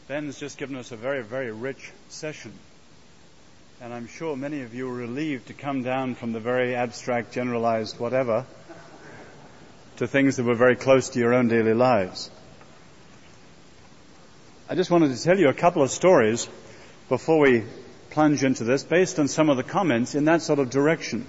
Ben's just given us a very, very rich session. And I'm sure many of you are relieved to come down from the very abstract, generalized whatever to things that were very close to your own daily lives. I just wanted to tell you a couple of stories before we plunge into this, based on some of the comments in that sort of direction.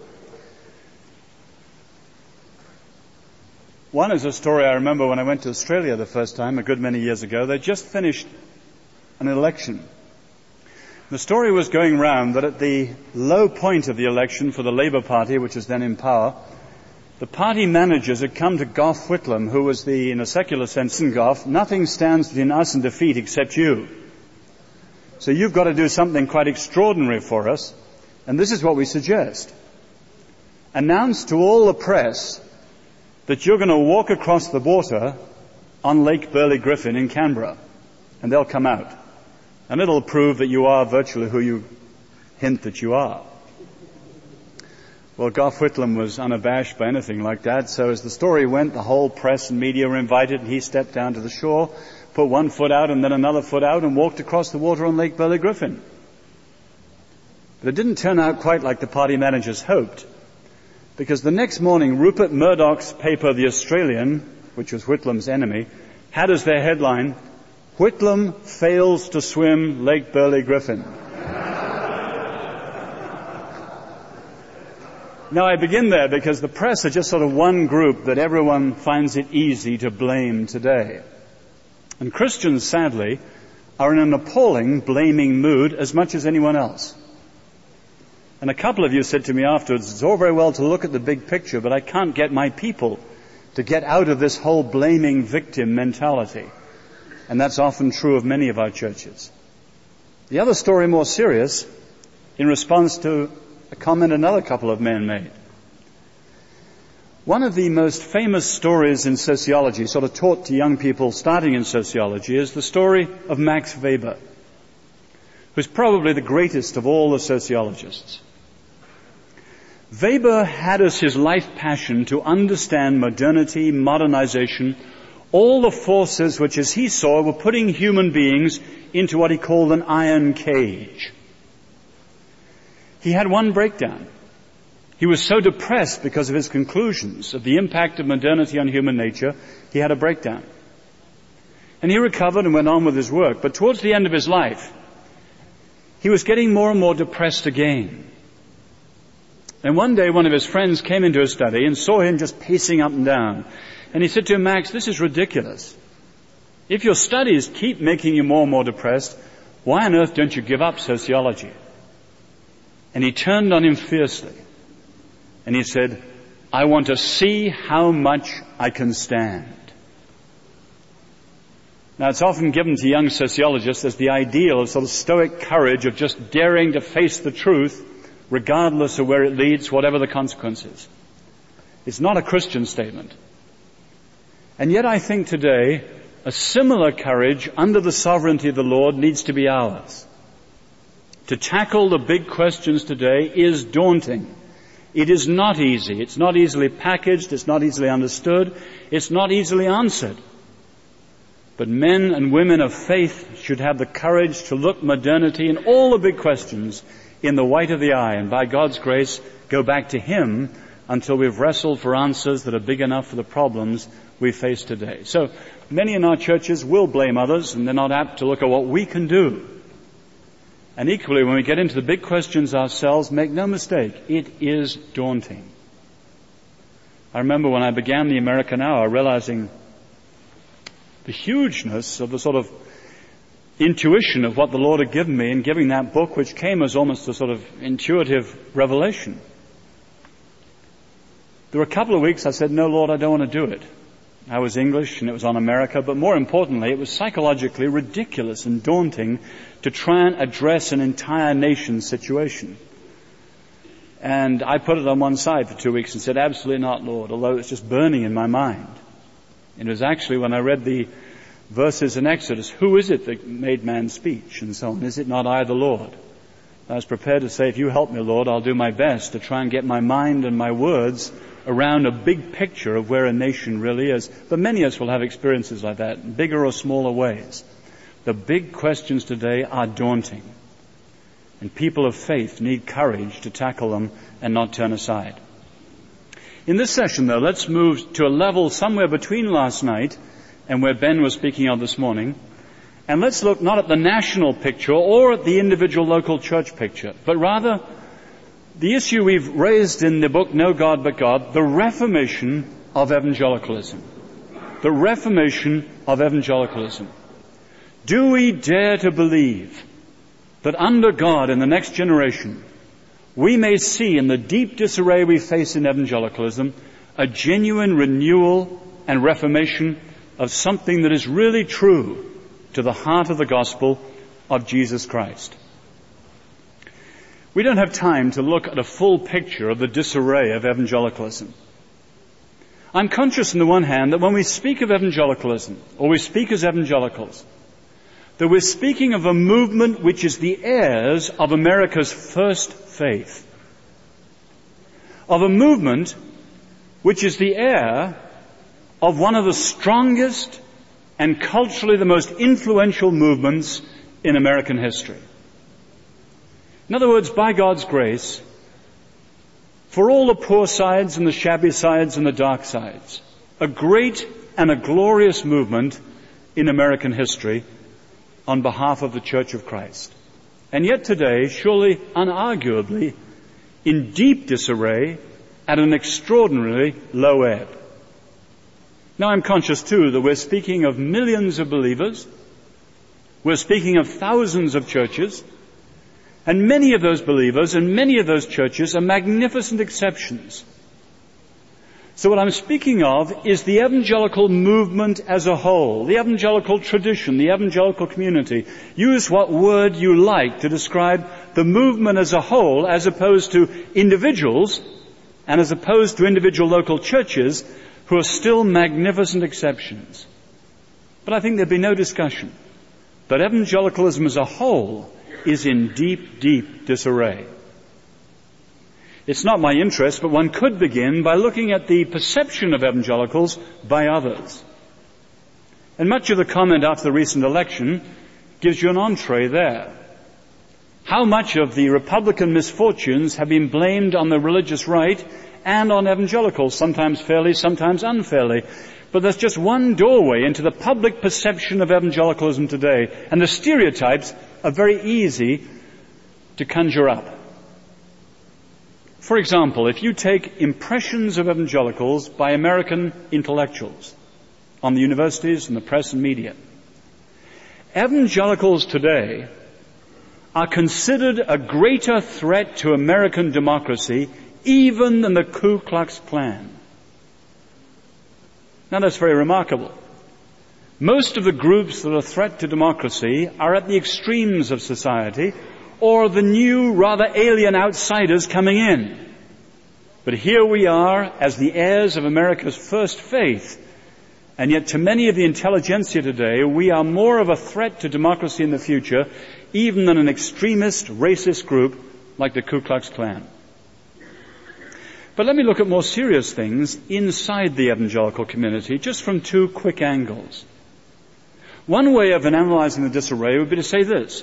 One is a story I remember when I went to Australia the first time, a good many years ago. They just finished an election. The story was going round that at the low point of the election for the Labour Party, which was then in power, the party managers had come to Gough Whitlam, who was in a secular sense, in Gough, nothing stands between us and defeat except you. So you've got to do something quite extraordinary for us, and this is what we suggest. Announce to all the press that you're going to walk across the water on Lake Burley Griffin in Canberra, and they'll come out. And it'll prove that you are virtually who you hint that you are. Well, Gough Whitlam was unabashed by anything like that, so as the story went, the whole press and media were invited, and he stepped down to the shore, put one foot out and then another foot out, and walked across the water on Lake Burley Griffin. But it didn't turn out quite like the party managers hoped, because the next morning, Rupert Murdoch's paper, The Australian, which was Whitlam's enemy, had as their headline, "Whitlam fails to swim Lake Burley Griffin." Now I begin there because the press are just sort of one group that everyone finds it easy to blame today. And Christians, sadly, are in an appalling blaming mood as much as anyone else. And a couple of you said to me afterwards, it's all very well to look at the big picture, but I can't get my people to get out of this whole blaming victim mentality. And that's often true of many of our churches. The other story, more serious, in response to a comment another couple of men made. One of the most famous stories in sociology, sort of taught to young people starting in sociology, is the story of Max Weber, who's probably the greatest of all the sociologists. Weber had as his life passion to understand modernity, modernization, all the forces which, as he saw, were putting human beings into what he called an iron cage. He had one breakdown. He was so depressed because of his conclusions of the impact of modernity on human nature, he had a breakdown. And he recovered and went on with his work. But towards the end of his life, he was getting more and more depressed again. And one day one of his friends came into his study and saw him just pacing up and down. And he said to him, "Max, this is ridiculous. If your studies keep making you more and more depressed, why on earth don't you give up sociology?" And he turned on him fiercely. And he said, "I want to see how much I can stand." Now, it's often given to young sociologists as the ideal of sort of stoic courage of just daring to face the truth, regardless of where it leads, whatever the consequences. It's not a Christian statement. And yet I think today a similar courage under the sovereignty of the Lord needs to be ours. To tackle the big questions today is daunting. It is not easy. It's not easily packaged. It's not easily understood. It's not easily answered. But men and women of faith should have the courage to look modernity and all the big questions in the white of the eye, and by God's grace, go back to Him until we've wrestled for answers that are big enough for the problems we face today. So many in our churches will blame others, and they're not apt to look at what we can do. And equally, when we get into the big questions ourselves, make no mistake, it is daunting. I remember when I began the American Hour, realizing the hugeness of the sort of intuition of what the Lord had given me in giving that book, which came as almost a sort of intuitive revelation. There were a couple of weeks I said, "No, Lord, I don't want to do it." I was English and it was on America, but more importantly, it was psychologically ridiculous and daunting to try and address an entire nation's situation. And I put it on one side for 2 weeks and said, "Absolutely not, Lord," although it was just burning in my mind. It was actually when I read the verses in Exodus, who is it that made man's speech and so on? Is it not I, the Lord? I was prepared to say, if you help me, Lord, I'll do my best to try and get my mind and my words around a big picture of where a nation really is. But many of us will have experiences like that in bigger or smaller ways. The big questions today are daunting, and people of faith need courage to tackle them and not turn aside. In this session, though, let's move to a level somewhere between last night and where Ben was speaking of this morning, and let's look not at the national picture or at the individual local church picture, but rather the issue we've raised in the book No God But God, the reformation of evangelicalism. The reformation of evangelicalism. Do we dare to believe that under God in the next generation we may see in the deep disarray we face in evangelicalism a genuine renewal and reformation of something that is really true to the heart of the gospel of Jesus Christ? We don't have time to look at a full picture of the disarray of evangelicalism. I'm conscious on the one hand that when we speak of evangelicalism, or we speak as evangelicals, that we're speaking of a movement which is the heirs of America's first faith. Of a movement which is the heir of one of the strongest and culturally the most influential movements in American history. In other words, by God's grace, for all the poor sides and the shabby sides and the dark sides, a great and a glorious movement in American history on behalf of the Church of Christ. And yet today, surely unarguably, in deep disarray at an extraordinarily low ebb. Now I'm conscious too that we're speaking of millions of believers, we're speaking of thousands of churches, and many of those believers and many of those churches are magnificent exceptions. So what I'm speaking of is the evangelical movement as a whole, the evangelical tradition, the evangelical community. Use what word you like to describe the movement as a whole, as opposed to individuals and as opposed to individual local churches who are still magnificent exceptions. But I think there'd be no discussion that evangelicalism as a whole is in deep, deep disarray. It's not my interest, but one could begin by looking at the perception of evangelicals by others. And much of the comment after the recent election gives you an entree there. How much of the Republican misfortunes have been blamed on the religious right and on evangelicals, sometimes fairly, sometimes unfairly. But there's just one doorway into the public perception of evangelicalism today, and the stereotypes are very easy to conjure up. For example, if you take impressions of evangelicals by American intellectuals on the universities and the press and media, evangelicals today are considered a greater threat to American democracy even than the Ku Klux Klan. Now that's very remarkable. Most of the groups that are a threat to democracy are at the extremes of society, or the new, rather alien outsiders coming in. But here we are as the heirs of America's first faith, and yet to many of the intelligentsia today, we are more of a threat to democracy in the future, even than an extremist, racist group like the Ku Klux Klan. But let me look at more serious things inside the evangelical community, just from two quick angles. One way of analyzing the disarray would be to say this: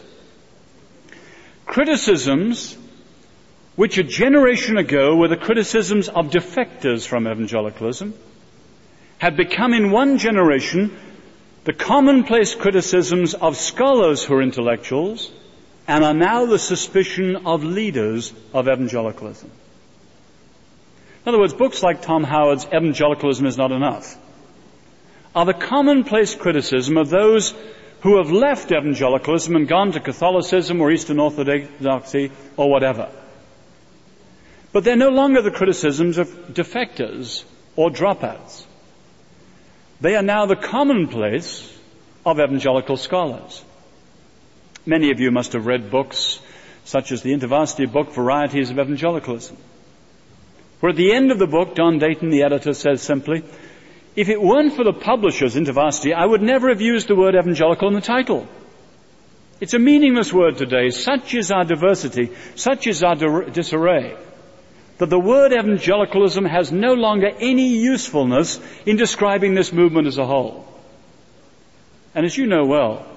criticisms which a generation ago were the criticisms of defectors from evangelicalism have become in one generation the commonplace criticisms of scholars who are intellectuals, and are now the suspicion of leaders of evangelicalism. In other words, books like Tom Howard's Evangelicalism is Not Enough are the commonplace criticism of those who have left evangelicalism and gone to Catholicism or Eastern Orthodoxy or whatever. But they're no longer the criticisms of defectors or dropouts. They are now the commonplace of evangelical scholars. Many of you must have read books such as the InterVarsity book, Varieties of Evangelicalism, where at the end of the book, Don Dayton, the editor, says simply, if it weren't for the publishers, InterVarsity, I would never have used the word evangelical in the title. It's a meaningless word today. Such is our diversity, such is our disarray, that the word evangelicalism has no longer any usefulness in describing this movement as a whole. And as you know well,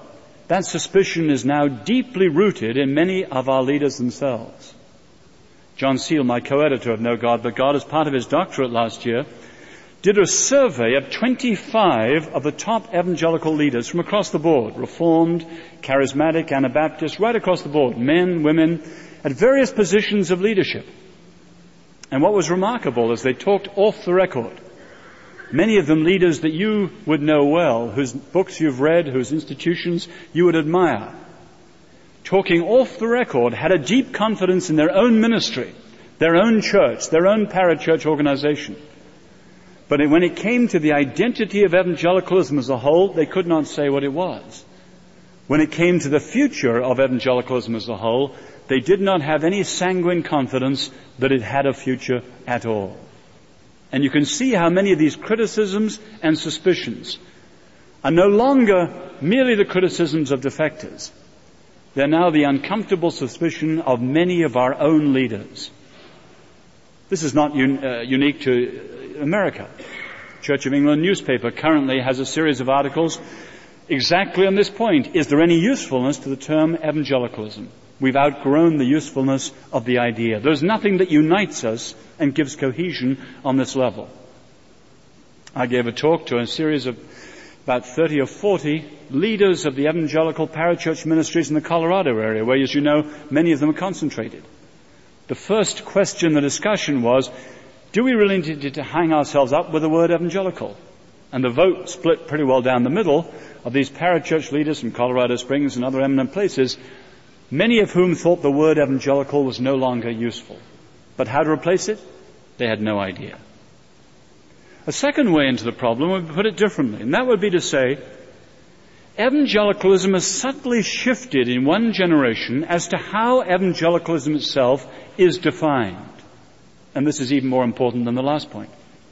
That suspicion is now deeply rooted in many of our leaders themselves. John Seal, my co-editor of No God But God, as part of his doctorate last year, did a survey of 25 of the top evangelical leaders from across the board, Reformed, Charismatic, Anabaptist, right across the board, men, women, at various positions of leadership. And what was remarkable is they talked off the record. Many of them leaders that you would know well, whose books you've read, whose institutions you would admire. Talking off the record, had a deep confidence in their own ministry, their own church, their own parachurch organization. But when it came to the identity of evangelicalism as a whole, they could not say what it was. When it came to the future of evangelicalism as a whole, they did not have any sanguine confidence that it had a future at all. And you can see how many of these criticisms and suspicions are no longer merely the criticisms of defectors. They're now the uncomfortable suspicion of many of our own leaders. This is not unique to America. Church of England newspaper currently has a series of articles exactly on this point. Is there any usefulness to the term evangelicalism? We've outgrown the usefulness of the idea. There's nothing that unites us and gives cohesion on this level. I gave a talk to a series of about 30 or 40 leaders of the evangelical parachurch ministries in the Colorado area, where, as you know, many of them are concentrated. The first question in the discussion was, do we really need to hang ourselves up with the word evangelical? And the vote split pretty well down the middle of these parachurch leaders from Colorado Springs and other eminent places, many of whom thought the word evangelical was no longer useful. But how to replace it? They had no idea. A second way into the problem would put it differently, and that would be to say, evangelicalism has subtly shifted in one generation as to how evangelicalism itself is defined. And this is even more important than the last point.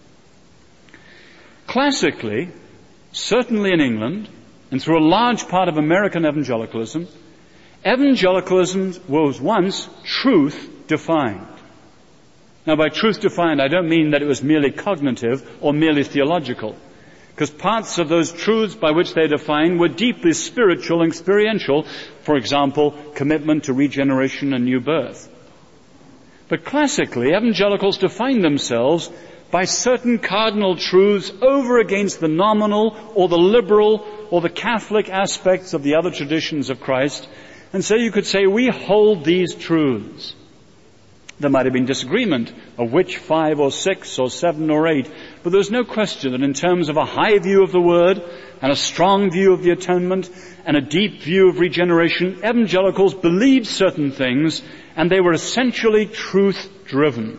Classically, certainly in England, and through a large part of American evangelicalism, evangelicalism was once truth defined. Now, by truth defined, I don't mean that it was merely cognitive or merely theological, because parts of those truths by which they defined were deeply spiritual and experiential. For example, commitment to regeneration and new birth. But classically, evangelicals defined themselves by certain cardinal truths over against the nominal or the liberal or the Catholic aspects of the other traditions of Christ. And so you could say, we hold these truths. There might have been disagreement of which 5 or 6 or 7 or 8, but there's no question that in terms of a high view of the Word and a strong view of the atonement and a deep view of regeneration, evangelicals believed certain things and they were essentially truth-driven.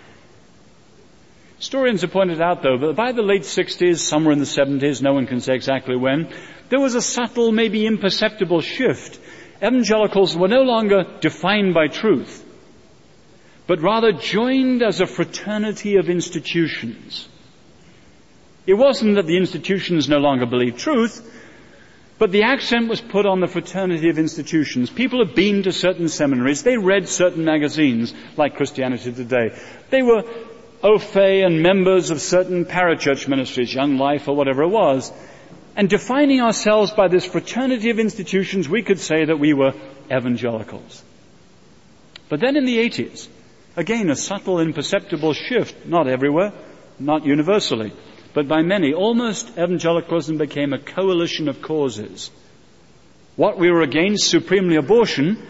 Historians have pointed out, though, that by the late 60s, somewhere in the 70s, no one can say exactly when, there was a subtle, maybe imperceptible shift. Evangelicals were no longer defined by truth, but rather joined as a fraternity of institutions. It wasn't that the institutions no longer believed truth, but the accent was put on the fraternity of institutions. People had been to certain seminaries. They read certain magazines, like Christianity Today. They were au fait and members of certain parachurch ministries, Young Life or whatever it was. And defining ourselves by this fraternity of institutions, we could say that we were evangelicals. But then in the 80s, again, a subtle, imperceptible shift, not everywhere, not universally, but by many. Almost evangelicalism became a coalition of causes. What we were against, supremely abortion,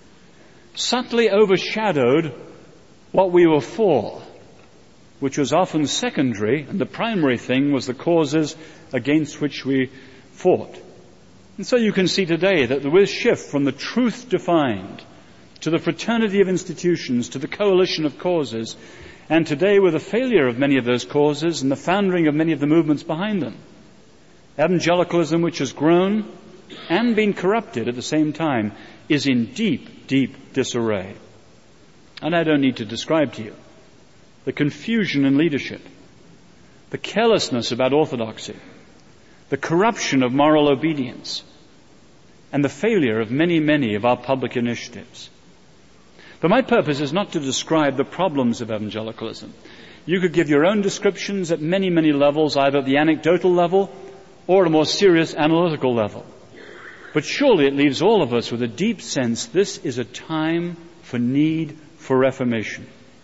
subtly overshadowed what we were for, which was often secondary, and the primary thing was the causes against which we fought. And so you can see today that there was a shift from the truth defined to the fraternity of institutions, to the coalition of causes, and today with the failure of many of those causes and the foundering of many of the movements behind them. Evangelicalism, which has grown and been corrupted at the same time, is in deep, deep disarray. And I don't need to describe to you the confusion in leadership, the carelessness about orthodoxy, the corruption of moral obedience, and the failure of many, many of our public initiatives. But my purpose is not to describe the problems of evangelicalism. You could give your own descriptions at many, many levels, either at the anecdotal level or at a more serious analytical level. But surely it leaves all of us with a deep sense this is a time for need for reformation.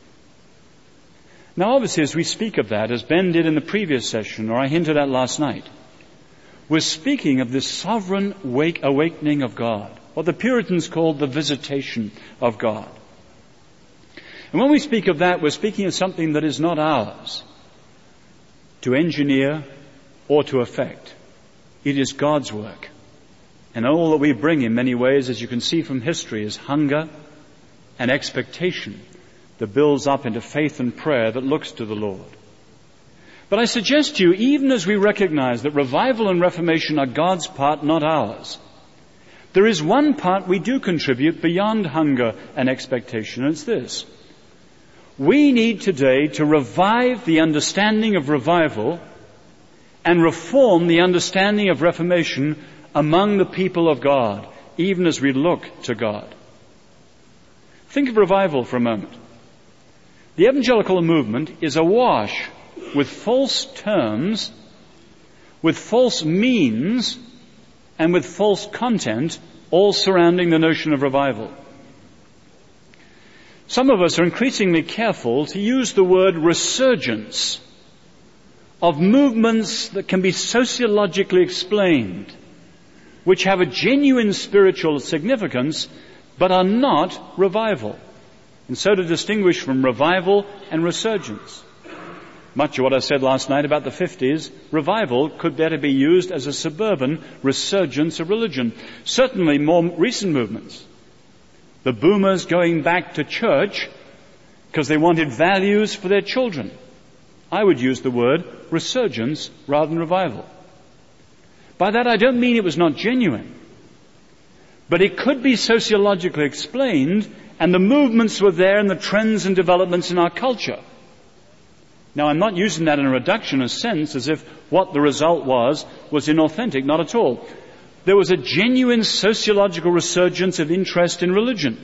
Now obviously as we speak of that, as Ben did in the previous session, or I hinted at last night, we're speaking of this sovereign awakening of God, what the Puritans called the visitation of God. And when we speak of that, we're speaking of something that is not ours to engineer or to effect. It is God's work. And all that we bring in many ways, as you can see from history, is hunger and expectation that builds up into faith and prayer that looks to the Lord. But I suggest to you, even as we recognize that revival and reformation are God's part, not ours, there is one part we do contribute beyond hunger and expectation, and it's this. We need today to revive the understanding of revival and reform the understanding of reformation among the people of God, even as we look to God. Think of revival for a moment. The evangelical movement is awash with false terms, with false means, and with false content, all surrounding the notion of revival. Some of us are increasingly careful to use the word resurgence of movements that can be sociologically explained, which have a genuine spiritual significance, but are not revival. And so to distinguish from revival and resurgence. Much of what I said last night about the 50s, revival could better be used as a suburban resurgence of religion. Certainly more recent movements. The boomers going back to church because they wanted values for their children. I would use the word resurgence rather than revival. By that I don't mean it was not genuine. But it could be sociologically explained, and the movements were there and the trends and developments in our culture. Now, I'm not using that in a reductionist sense as if what the result was inauthentic, not at all. There was a genuine sociological resurgence of interest in religion.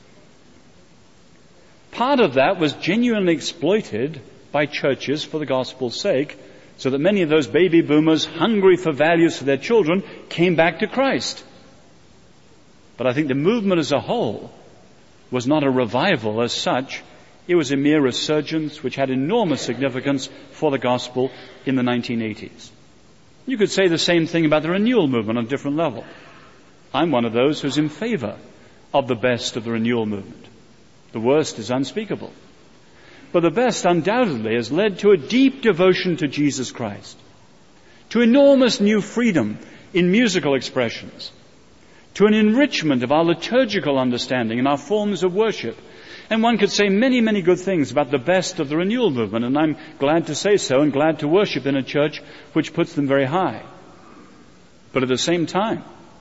Part of that was genuinely exploited by churches for the gospel's sake, so that many of those baby boomers, hungry for values for their children, came back to Christ. But I think the movement as a whole was not a revival as such. It was a mere resurgence which had enormous significance for the gospel in the 1980s. You could say the same thing about the renewal movement on a different level. I'm one of those who's in favor of the best of the renewal movement. The worst is unspeakable. But the best undoubtedly has led to a deep devotion to Jesus Christ, to enormous new freedom in musical expressions, to an enrichment of our liturgical understanding and our forms of worship. And one could say many, many good things about the best of the renewal movement, and I'm glad to say so and glad to worship in a church which puts them very high. But at the same time,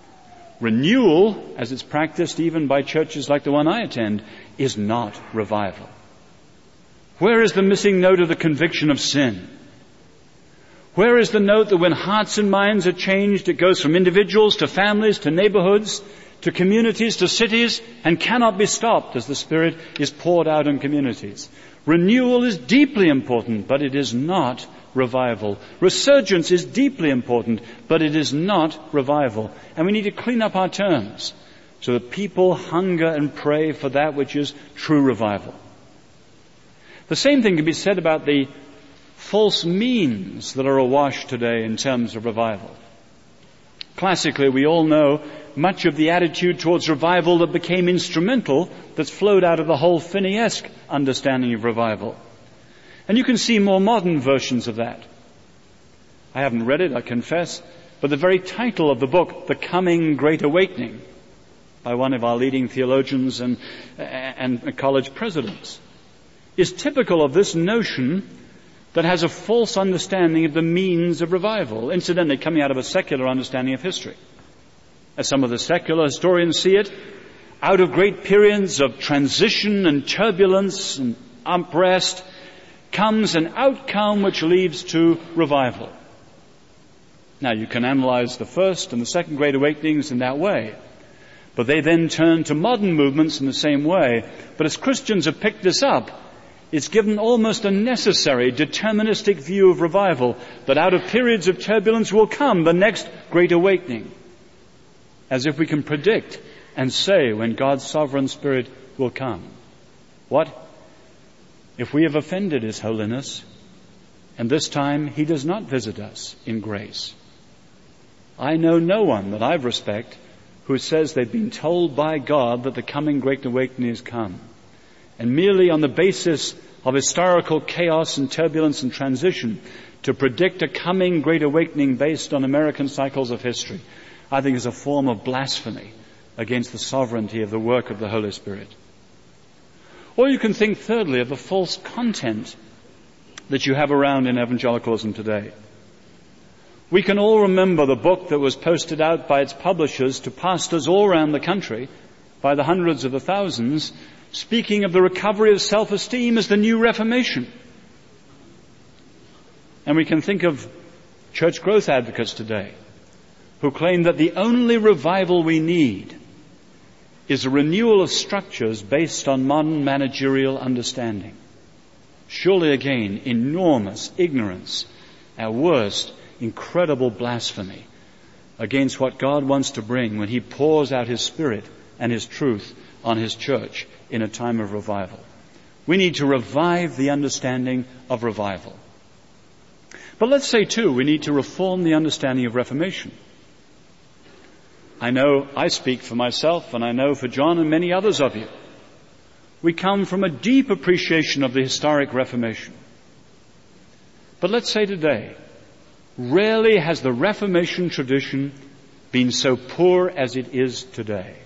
renewal, as it's practiced even by churches like the one I attend, is not revival. Where is the missing note of the conviction of sin? Where is the note that when hearts and minds are changed, it goes from individuals to families to neighborhoods to communities to cities and cannot be stopped as the Spirit is poured out in communities? Renewal is deeply important, but it is not revival. Resurgence is deeply important, but it is not revival. And we need to clean up our terms so that people hunger and pray for that which is true revival. The same thing can be said about the false means that are awash today in terms of revival. Classically, we all know much of the attitude towards revival that became instrumental that's flowed out of the whole Finney-esque understanding of revival. And you can see more modern versions of that. I haven't read it, I confess, but the very title of the book, The Coming Great Awakening, by one of our leading theologians and college presidents, is typical of this notion that has a false understanding of the means of revival, incidentally coming out of a secular understanding of history. As some of the secular historians see it, out of great periods of transition and turbulence and unrest comes an outcome which leads to revival. Now, you can analyze the first and the second Great Awakenings in that way, but they then turn to modern movements in the same way. But as Christians have picked this up, it's given almost a necessary deterministic view of revival, that out of periods of turbulence will come the next Great Awakening. as if we can predict and say when God's sovereign Spirit will come. What? If we have offended His holiness, and this time He does not visit us in grace? I know no one that I respect who says they've been told by God that the coming Great Awakening has come, and merely on the basis of historical chaos and turbulence and transition to predict a coming Great Awakening based on American cycles of history, I think is a form of blasphemy against the sovereignty of the work of the Holy Spirit. Or you can think thirdly of the false content that you have around in evangelicalism today. We can all remember the book that was posted out by its publishers to pastors all around the country by the hundreds of the thousands, speaking of the recovery of self-esteem as the new Reformation. And we can think of church growth advocates today who claim that the only revival we need is a renewal of structures based on modern managerial understanding. Surely again, enormous ignorance, at worst, incredible blasphemy against what God wants to bring when He pours out His Spirit and His truth on His church in a time of revival. We need to revive the understanding of revival. But let's say too, we need to reform the understanding of Reformation. I know I speak for myself, and I know for John and many others of you. We come from a deep appreciation of the historic Reformation. But let's say today, rarely has the Reformation tradition been so poor as it is today.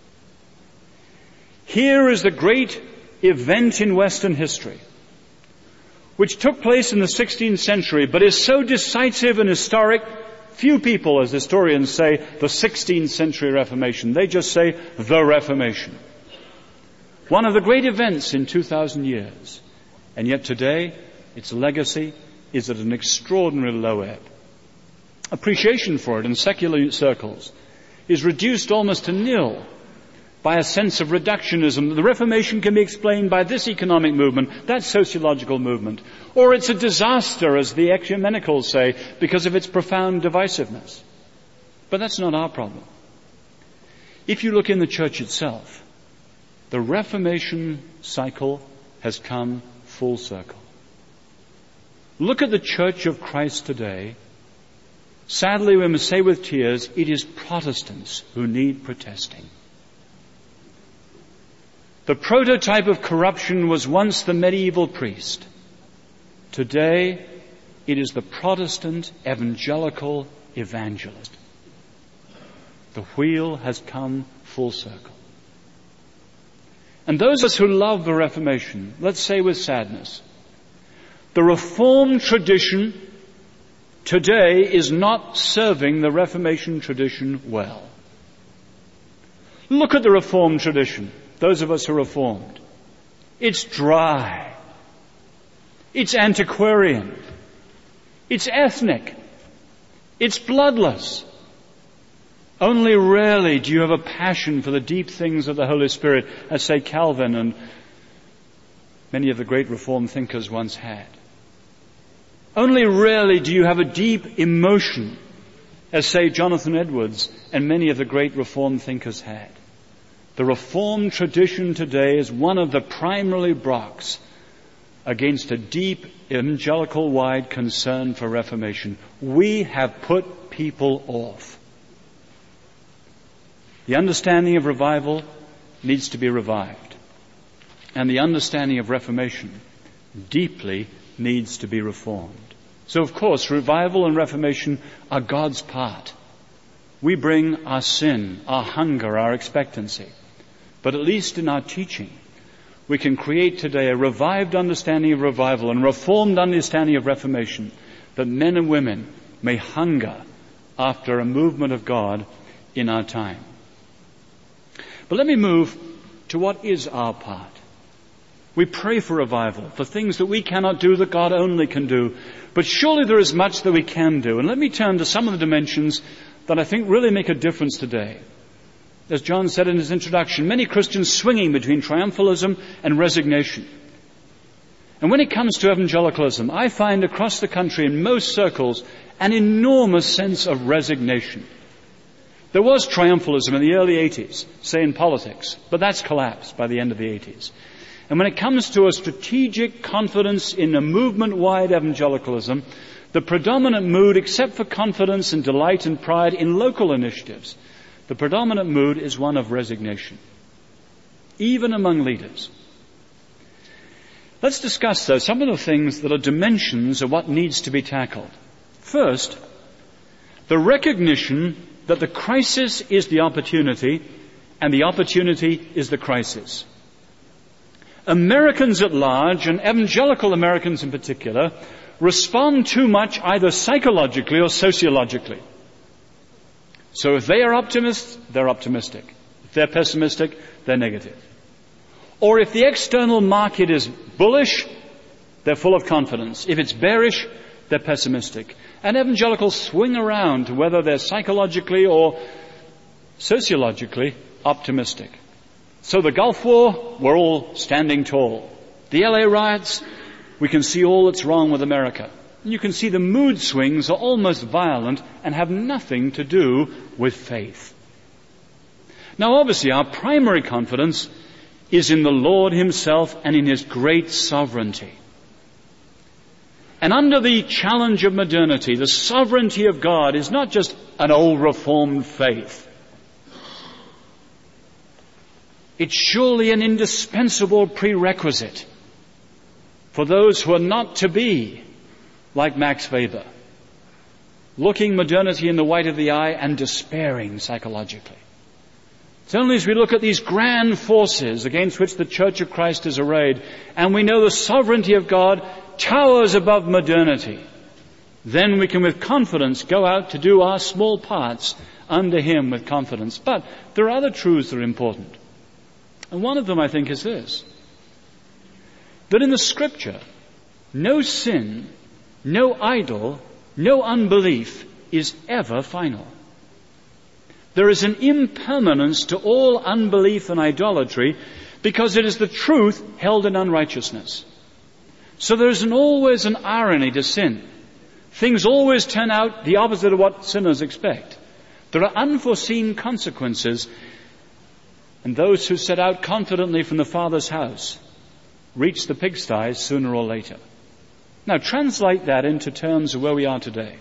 Here is the great event in Western history, which took place in the 16th century, but is so decisive and historic. Few people, as historians say, the 16th century Reformation. They just say the Reformation. One of the great events in 2,000 years. And yet today, its legacy is at an extraordinarily low ebb. Appreciation for it in secular circles is reduced almost to nil by a sense of reductionism. The Reformation can be explained by this economic movement, that sociological movement, or it's a disaster, as the ecumenicals say, because of its profound divisiveness. But that's not our problem. If you look in the church itself, the Reformation cycle has come full circle. Look at the Church of Christ today. Sadly, we must say with tears, it is Protestants who need protesting. The prototype of corruption was once the medieval priest. Today, it is the Protestant evangelical evangelist. The wheel has come full circle. And those of us who love the Reformation, let's say with sadness, the Reformed tradition today is not serving the Reformation tradition well. Look at the Reformed tradition. Those of us who are Reformed. It's dry. It's antiquarian. It's ethnic. It's bloodless. Only rarely do you have a passion for the deep things of the Holy Spirit, as say Calvin and many of the great Reformed thinkers once had. Only rarely do you have a deep emotion, as say Jonathan Edwards and many of the great Reformed thinkers had. The Reformed tradition today is one of the primary blocks against a deep evangelical-wide concern for Reformation. We have put people off. The understanding of revival needs to be revived. And the understanding of Reformation deeply needs to be reformed. So, of course, revival and Reformation are God's part. We bring our sin, our hunger, our expectancy. But at least in our teaching, we can create today a revived understanding of revival and reformed understanding of Reformation, that men and women may hunger after a movement of God in our time. But let me move to what is our part. We pray for revival, for things that we cannot do that God only can do. But surely there is much that we can do. And let me turn to some of the dimensions that I think really make a difference today. As John said in his introduction, many Christians swinging between triumphalism and resignation. And when it comes to evangelicalism, I find across the country in most circles an enormous sense of resignation. There was triumphalism in the early 80s, say in politics, but that's collapsed by the end of the 80s. And when it comes to a strategic confidence in a movement-wide evangelicalism, the predominant mood, except for confidence and delight and pride in local initiatives, the predominant mood is one of resignation, even among leaders. Let's discuss, though, some of the things that are dimensions of what needs to be tackled. First, the recognition that the crisis is the opportunity and the opportunity is the crisis. Americans at large, and evangelical Americans in particular, respond too much either psychologically or sociologically. So if they are optimists, they're optimistic. If they're pessimistic, they're negative. Or if the external market is bullish, they're full of confidence. If it's bearish, they're pessimistic. And evangelicals swing around to whether they're psychologically or sociologically optimistic. So the Gulf War, we're all standing tall. The LA riots, we can see all that's wrong with America. And you can see the mood swings are almost violent and have nothing to do with faith. Now obviously our primary confidence is in the Lord Himself and in His great sovereignty. And under the challenge of modernity, the sovereignty of God is not just an old reformed faith. It's surely an indispensable prerequisite for those who are not to be like Max Weber, looking modernity in the white of the eye and despairing psychologically. It's only as we look at these grand forces against which the Church of Christ is arrayed, and we know the sovereignty of God towers above modernity, then we can with confidence go out to do our small parts under Him with confidence. But there are other truths that are important. And one of them, I think, is this: that in the Scripture, no sin, no idol, no unbelief is ever final. There is an impermanence to all unbelief and idolatry because it is the truth held in unrighteousness. So there is always an irony to sin. Things always turn out the opposite of what sinners expect. There are unforeseen consequences, and those who set out confidently from the Father's house reach the pigsties sooner or later. Now translate that into terms of where we are today.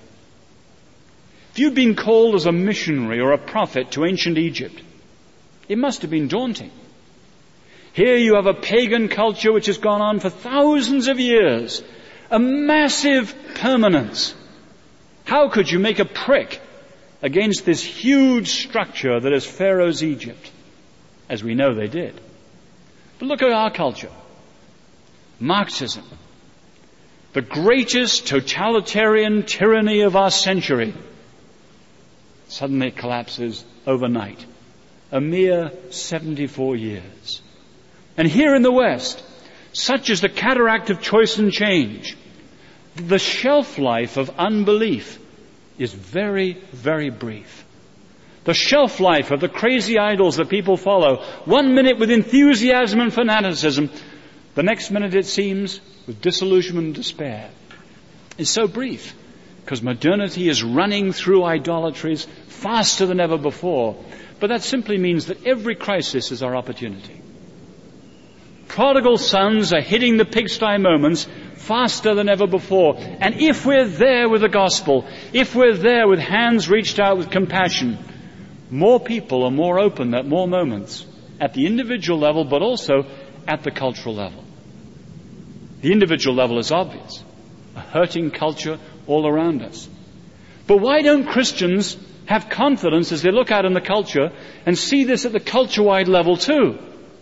If you'd been called as a missionary or a prophet to ancient Egypt, it must have been daunting. Here you have a pagan culture which has gone on for thousands of years, a massive permanence. How could you make a prick against this huge structure that is Pharaoh's Egypt? As we know they did. But look at our culture. Marxism, the greatest totalitarian tyranny of our century. Suddenly it collapses overnight. A mere 74 years. And here in the West, such is the cataract of choice and change, the shelf life of unbelief is very, very brief. The shelf life of the crazy idols that people follow, 1 minute with enthusiasm and fanaticism, the next minute it seems with disillusionment and despair, is so brief because modernity is running through idolatries faster than ever before. But that simply means that every crisis is our opportunity. Prodigal sons are hitting the pigsty moments faster than ever before. And if we're there with the gospel, if we're there with hands reached out with compassion, more people are more open at more moments, at the individual level, but also at the cultural level. The individual level is obvious. A hurting culture all around us. But why don't Christians have confidence as they look out in the culture and see this at the culture-wide level too?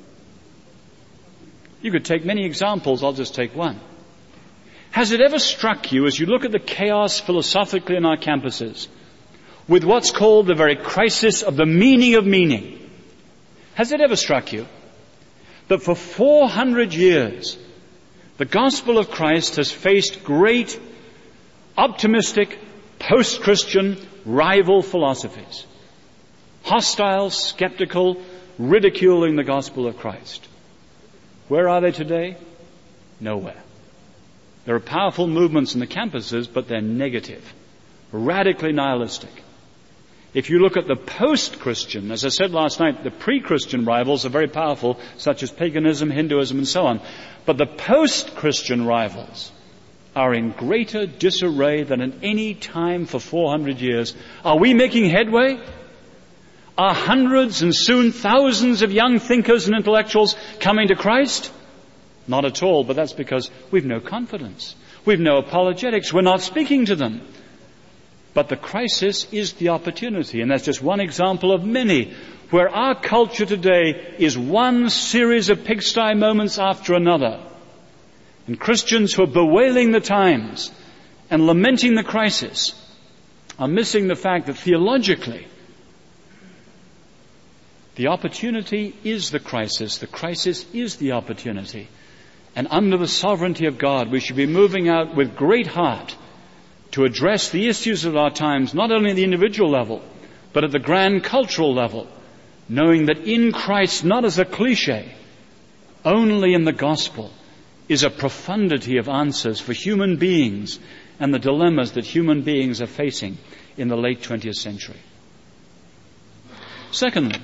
You could take many examples, I'll just take one. Has it ever struck you as you look at the chaos philosophically in our campuses, with what's called the very crisis of the meaning of meaning? Has it ever struck you that for 400 years the gospel of Christ has faced great, optimistic, post-Christian, rival philosophies? Hostile, skeptical, ridiculing the gospel of Christ. Where are they today? Nowhere. There are powerful movements in the campuses, but they're negative, radically nihilistic. If you look at the post-Christian, as I said last night, the pre-Christian rivals are very powerful, such as paganism, Hinduism, and so on. But the post-Christian rivals are in greater disarray than at any time for 400 years. Are we making headway? Are hundreds and soon thousands of young thinkers and intellectuals coming to Christ? Not at all, but that's because we've no confidence. We've no apologetics. We're not speaking to them. But the crisis is the opportunity, and that's just one example of many, where our culture today is one series of pigsty moments after another. And Christians who are bewailing the times and lamenting the crisis are missing the fact that theologically, the opportunity is the crisis is the opportunity. And under the sovereignty of God, we should be moving out with great heart to address the issues of our times, not only at the individual level, but at the grand cultural level, knowing that in Christ, not as a cliche, only in the gospel is a profundity of answers for human beings and the dilemmas that human beings are facing in the late 20th century. Secondly,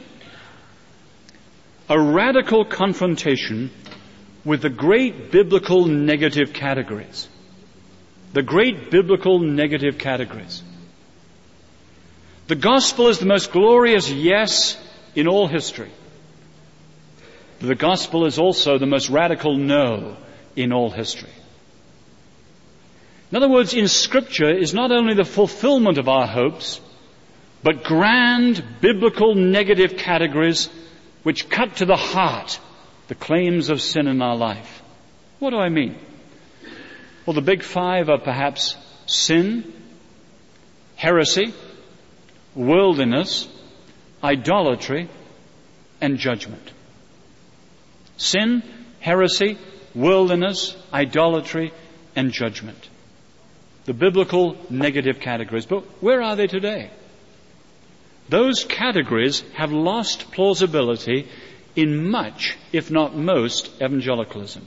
a radical confrontation with the great biblical negative categories. The great biblical negative categories. The gospel is the most glorious yes in all history. The gospel is also the most radical no in all history. In other words, in Scripture is not only the fulfillment of our hopes, but grand biblical negative categories which cut to the heart the claims of sin in our life. What do I mean? Well, the big five are perhaps sin, heresy, worldliness, idolatry, and judgment. Sin, heresy, worldliness, idolatry, and judgment. The biblical negative categories. But where are they today? Those categories have lost plausibility in much, if not most, evangelicalism.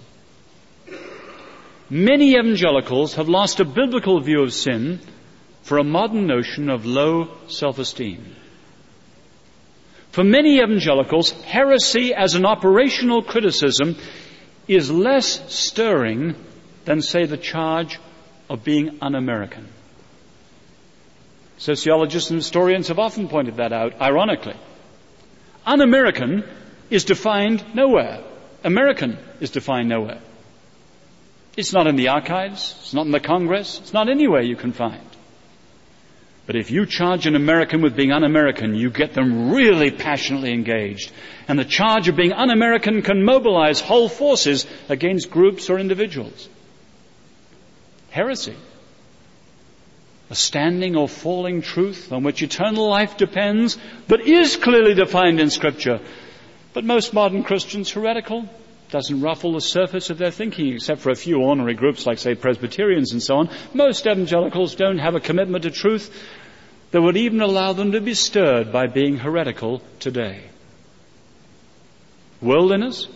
Many evangelicals have lost a biblical view of sin for a modern notion of low self-esteem. For many evangelicals, heresy as an operational criticism is less stirring than, say, the charge of being un-American. Sociologists and historians have often pointed that out, ironically. Un-American is defined nowhere. American is defined nowhere. It's not in the archives, it's not in the Congress, it's not anywhere you can find. But if you charge an American with being un-American, you get them really passionately engaged. And the charge of being un-American can mobilize whole forces against groups or individuals. Heresy, a standing or falling truth on which eternal life depends, but is clearly defined in Scripture. But most modern Christians, heretical, doesn't ruffle the surface of their thinking, except for a few ornery groups like, say, Presbyterians and so on. Most evangelicals don't have a commitment to truth that would even allow them to be stirred by being heretical today. Worldliness?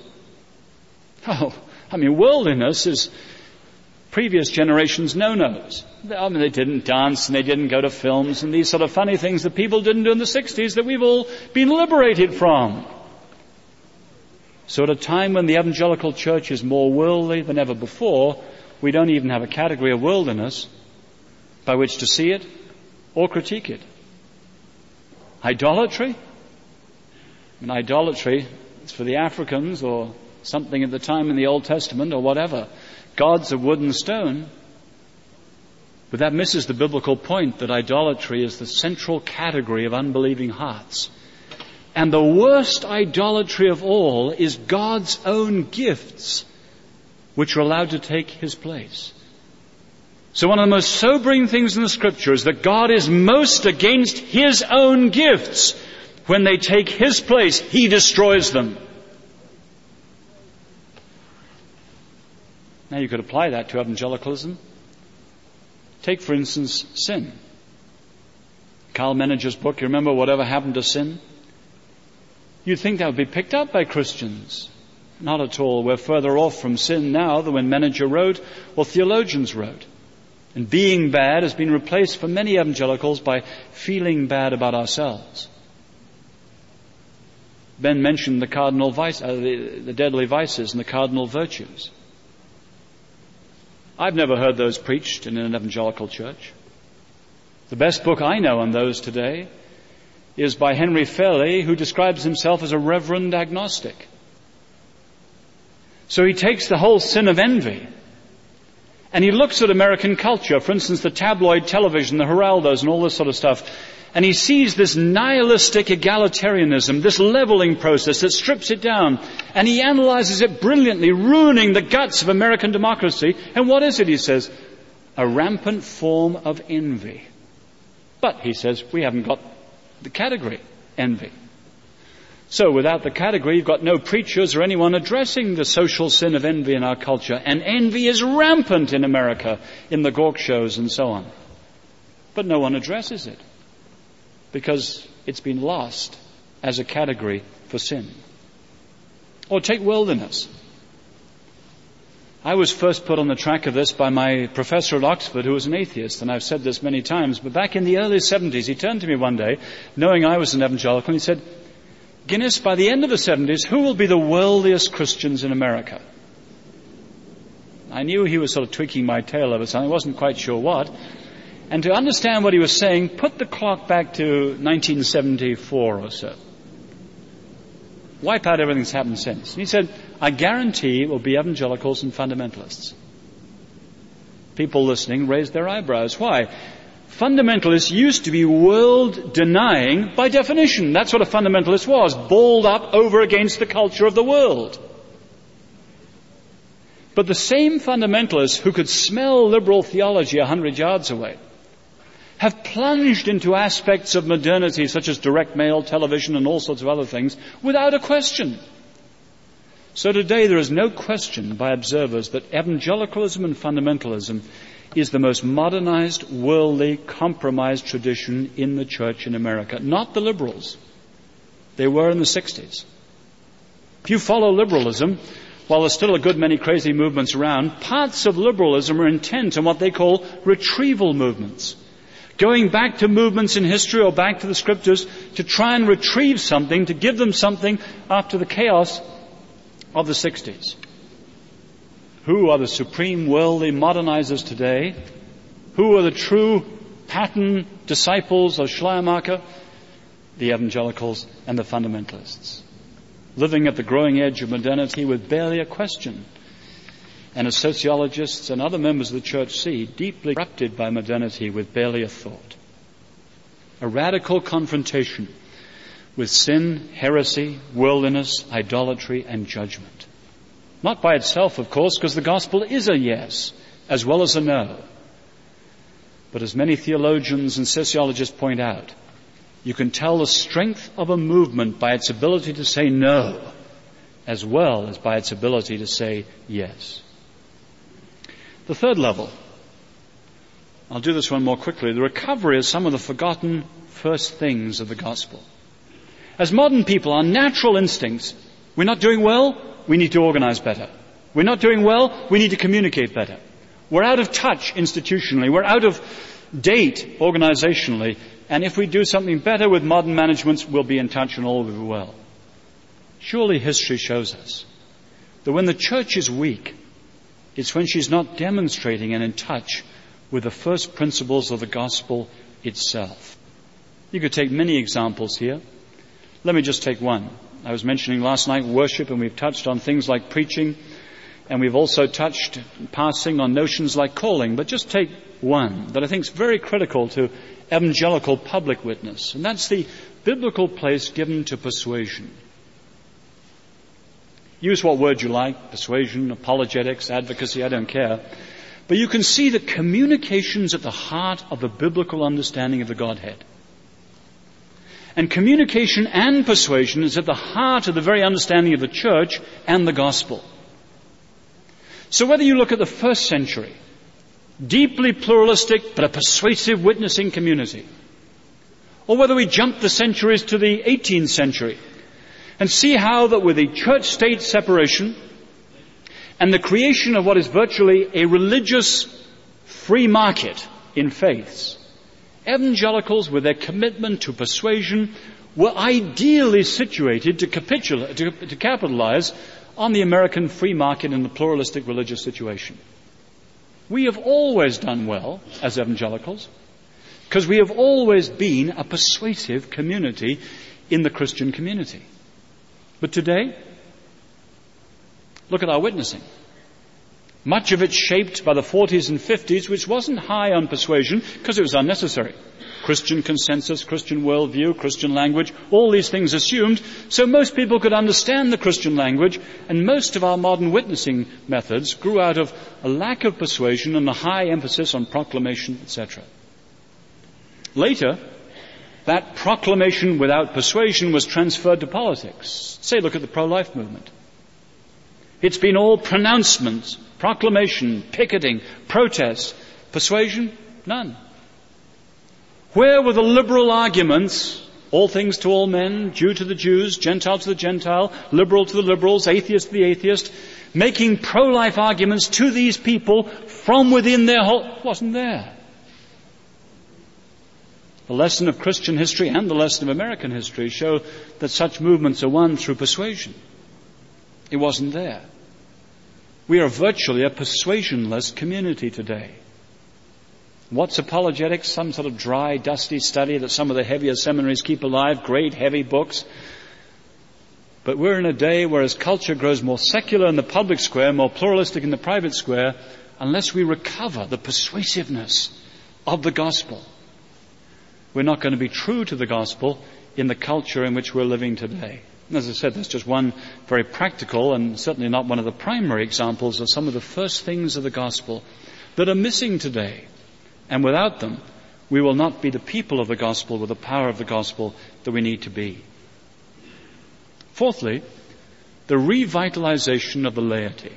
Worldliness is previous generations' no-nos. They didn't dance and they didn't go to films and these sort of funny things that people didn't do in the 60s that we've all been liberated from. So at a time when the evangelical church is more worldly than ever before, we don't even have a category of worldliness by which to see it or critique it. Idolatry? Idolatry is for the Africans or something at the time in the Old Testament or whatever. Gods of wood and stone. But that misses the biblical point that idolatry is the central category of unbelieving hearts. And the worst idolatry of all is God's own gifts, which are allowed to take His place. So one of the most sobering things in the Scripture is that God is most against His own gifts. When they take His place, He destroys them. Now you could apply that to evangelicalism. Take, for instance, sin. Karl Menninger's book, you remember Whatever Happened to Sin? You'd think that would be picked up by Christians. Not at all. We're further off from sin now than when Menninger wrote or theologians wrote. And being bad has been replaced for many evangelicals by feeling bad about ourselves. Ben mentioned the cardinal the deadly vices and the cardinal virtues. I've never heard those preached in an evangelical church. The best book I know on those today is by Henry Fairley, who describes himself as a reverend agnostic. So he takes the whole sin of envy and he looks at American culture, for instance, the tabloid television, the Geraldos and all this sort of stuff, and he sees this nihilistic egalitarianism, this leveling process that strips it down, and he analyzes it brilliantly, ruining the guts of American democracy. And what is it, he says? A rampant form of envy. But, he says, we haven't got the category, envy. So without the category, you've got no preachers or anyone addressing the social sin of envy in our culture. And envy is rampant in America, in the gawk shows and so on. But no one addresses it, because it's been lost as a category for sin. Or take worldliness. I was first put on the track of this by my professor at Oxford, who was an atheist, and I've said this many times, but back in the early 70s, he turned to me one day, knowing I was an evangelical, and he said, Guinness, by the end of the 70s, who will be the worldliest Christians in America? I knew he was sort of tweaking my tail over something, I wasn't quite sure what. And to understand what he was saying, put the clock back to 1974 or so. Wipe out everything that's happened since. And he said, I guarantee it will be evangelicals and fundamentalists. People listening raised their eyebrows. Why? Fundamentalists used to be world-denying by definition. That's what a fundamentalist was, balled up over against the culture of the world. But the same fundamentalists who could smell liberal theology 100 yards away have plunged into aspects of modernity such as direct mail, television, and all sorts of other things without a question. So today there is no question by observers that evangelicalism and fundamentalism is the most modernized, worldly, compromised tradition in the church in America. Not the liberals. They were in the 60s. If you follow liberalism, while there's still a good many crazy movements around, parts of liberalism are intent on what they call retrieval movements. Going back to movements in history or back to the scriptures to try and retrieve something, to give them something after the chaos of the 60s. Who are the supreme worldly modernizers today? Who are the true pattern disciples of Schleiermacher? The evangelicals and the fundamentalists. Living at the growing edge of modernity with barely a question. And as sociologists and other members of the church see, deeply corrupted by modernity with barely a thought. A radical confrontation with sin, heresy, worldliness, idolatry, and judgment. Not by itself, of course, because the gospel is a yes, as well as a no. But as many theologians and sociologists point out, you can tell the strength of a movement by its ability to say no, as well as by its ability to say yes. The third level, I'll do this one more quickly, the recovery of some of the forgotten first things of the gospel. As modern people, our natural instincts, we're not doing well, we need to organize better. We're not doing well, we need to communicate better. We're out of touch institutionally, we're out of date organizationally, and if we do something better with modern managements, we'll be in touch and all will be well. Surely history shows us that when the church is weak, it's when she's not demonstrating and in touch with the first principles of the gospel itself. You could take many examples here. Let me just take one. I was mentioning last night worship, and we've touched on things like preaching, and we've also touched, passing on notions like calling. But just take one that I think is very critical to evangelical public witness, and that's the biblical place given to persuasion. Use what word you like, persuasion, apologetics, advocacy, I don't care. But you can see that communication's at the heart of the biblical understanding of the Godhead. And communication and persuasion is at the heart of the very understanding of the church and the gospel. So whether you look at the first century, deeply pluralistic but a persuasive witnessing community, or whether we jump the centuries to the 18th century and see how that with the church-state separation and the creation of what is virtually a religious free market in faiths, evangelicals, with their commitment to persuasion, were ideally situated to capitalize on the American free market in the pluralistic religious situation. We have always done well as evangelicals because we have always been a persuasive community in the Christian community. But today, look at our witnessing. Much of it shaped by the 40s and 50s, which wasn't high on persuasion because it was unnecessary. Christian consensus, Christian worldview, Christian language, all these things assumed, so most people could understand the Christian language, and most of our modern witnessing methods grew out of a lack of persuasion and a high emphasis on proclamation, etc. Later, that proclamation without persuasion was transferred to politics. Say, look at the pro-life movement. It's been all pronouncements, proclamation, picketing, protests. Persuasion? None. Where were the liberal arguments, all things to all men, Jew to the Jews, Gentile to the Gentile, liberal to the liberals, atheist to the atheist, making pro-life arguments to these people from within their whole... wasn't there. The lesson of Christian history and the lesson of American history show that such movements are won through persuasion. It wasn't there. We are virtually a persuasionless community today. What's apologetics? Some sort of dry, dusty study that some of the heavier seminaries keep alive, great, heavy books. But we're in a day where as culture grows more secular in the public square, more pluralistic in the private square, unless we recover the persuasiveness of the gospel, we're not going to be true to the gospel in the culture in which we're living today. And as I said, that's just one very practical and certainly not one of the primary examples of some of the first things of the gospel that are missing today. And without them, we will not be the people of the gospel with the power of the gospel that we need to be. Fourthly, the revitalization of the laity.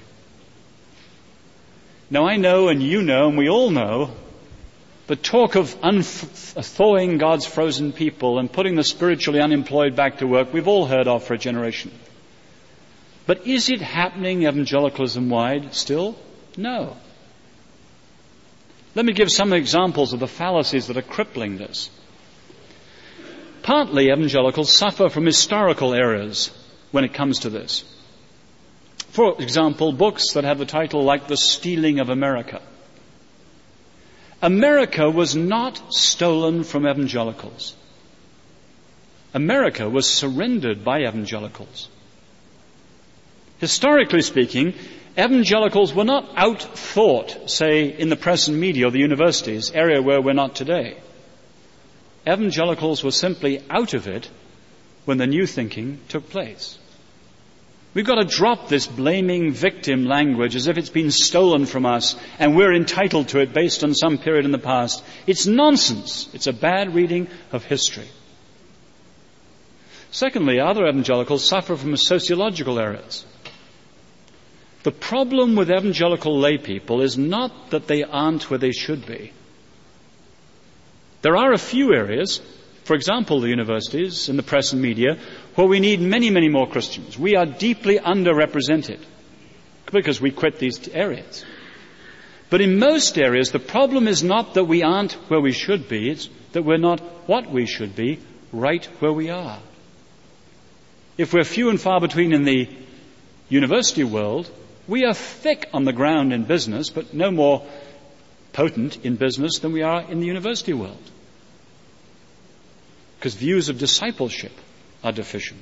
Now I know and you know and we all know the talk of thawing God's frozen people and putting the spiritually unemployed back to work, we've all heard of for a generation. But is it happening evangelicalism-wide still? No. Let me give some examples of the fallacies that are crippling this. Partly evangelicals suffer from historical errors when it comes to this. For example, books that have the title like The Stealing of America. America was not stolen from evangelicals. America was surrendered by evangelicals. Historically speaking, evangelicals were not out-thought, say, in the press and media or the universities, area where we're not today. Evangelicals were simply out of it when the new thinking took place. We've got to drop this blaming victim language as if it's been stolen from us and we're entitled to it based on some period in the past. It's nonsense. It's a bad reading of history. Secondly, other evangelicals suffer from sociological errors. The problem with evangelical lay people is not that they aren't where they should be. There are a few areas, for example, the universities and the press and media, where we need many, many more Christians. We are deeply underrepresented because we quit these areas. But in most areas, the problem is not that we aren't where we should be, it's that we're not what we should be right where we are. If we're few and far between in the university world, we are thick on the ground in business, but no more potent in business than we are in the university world. Because views of discipleship are deficient.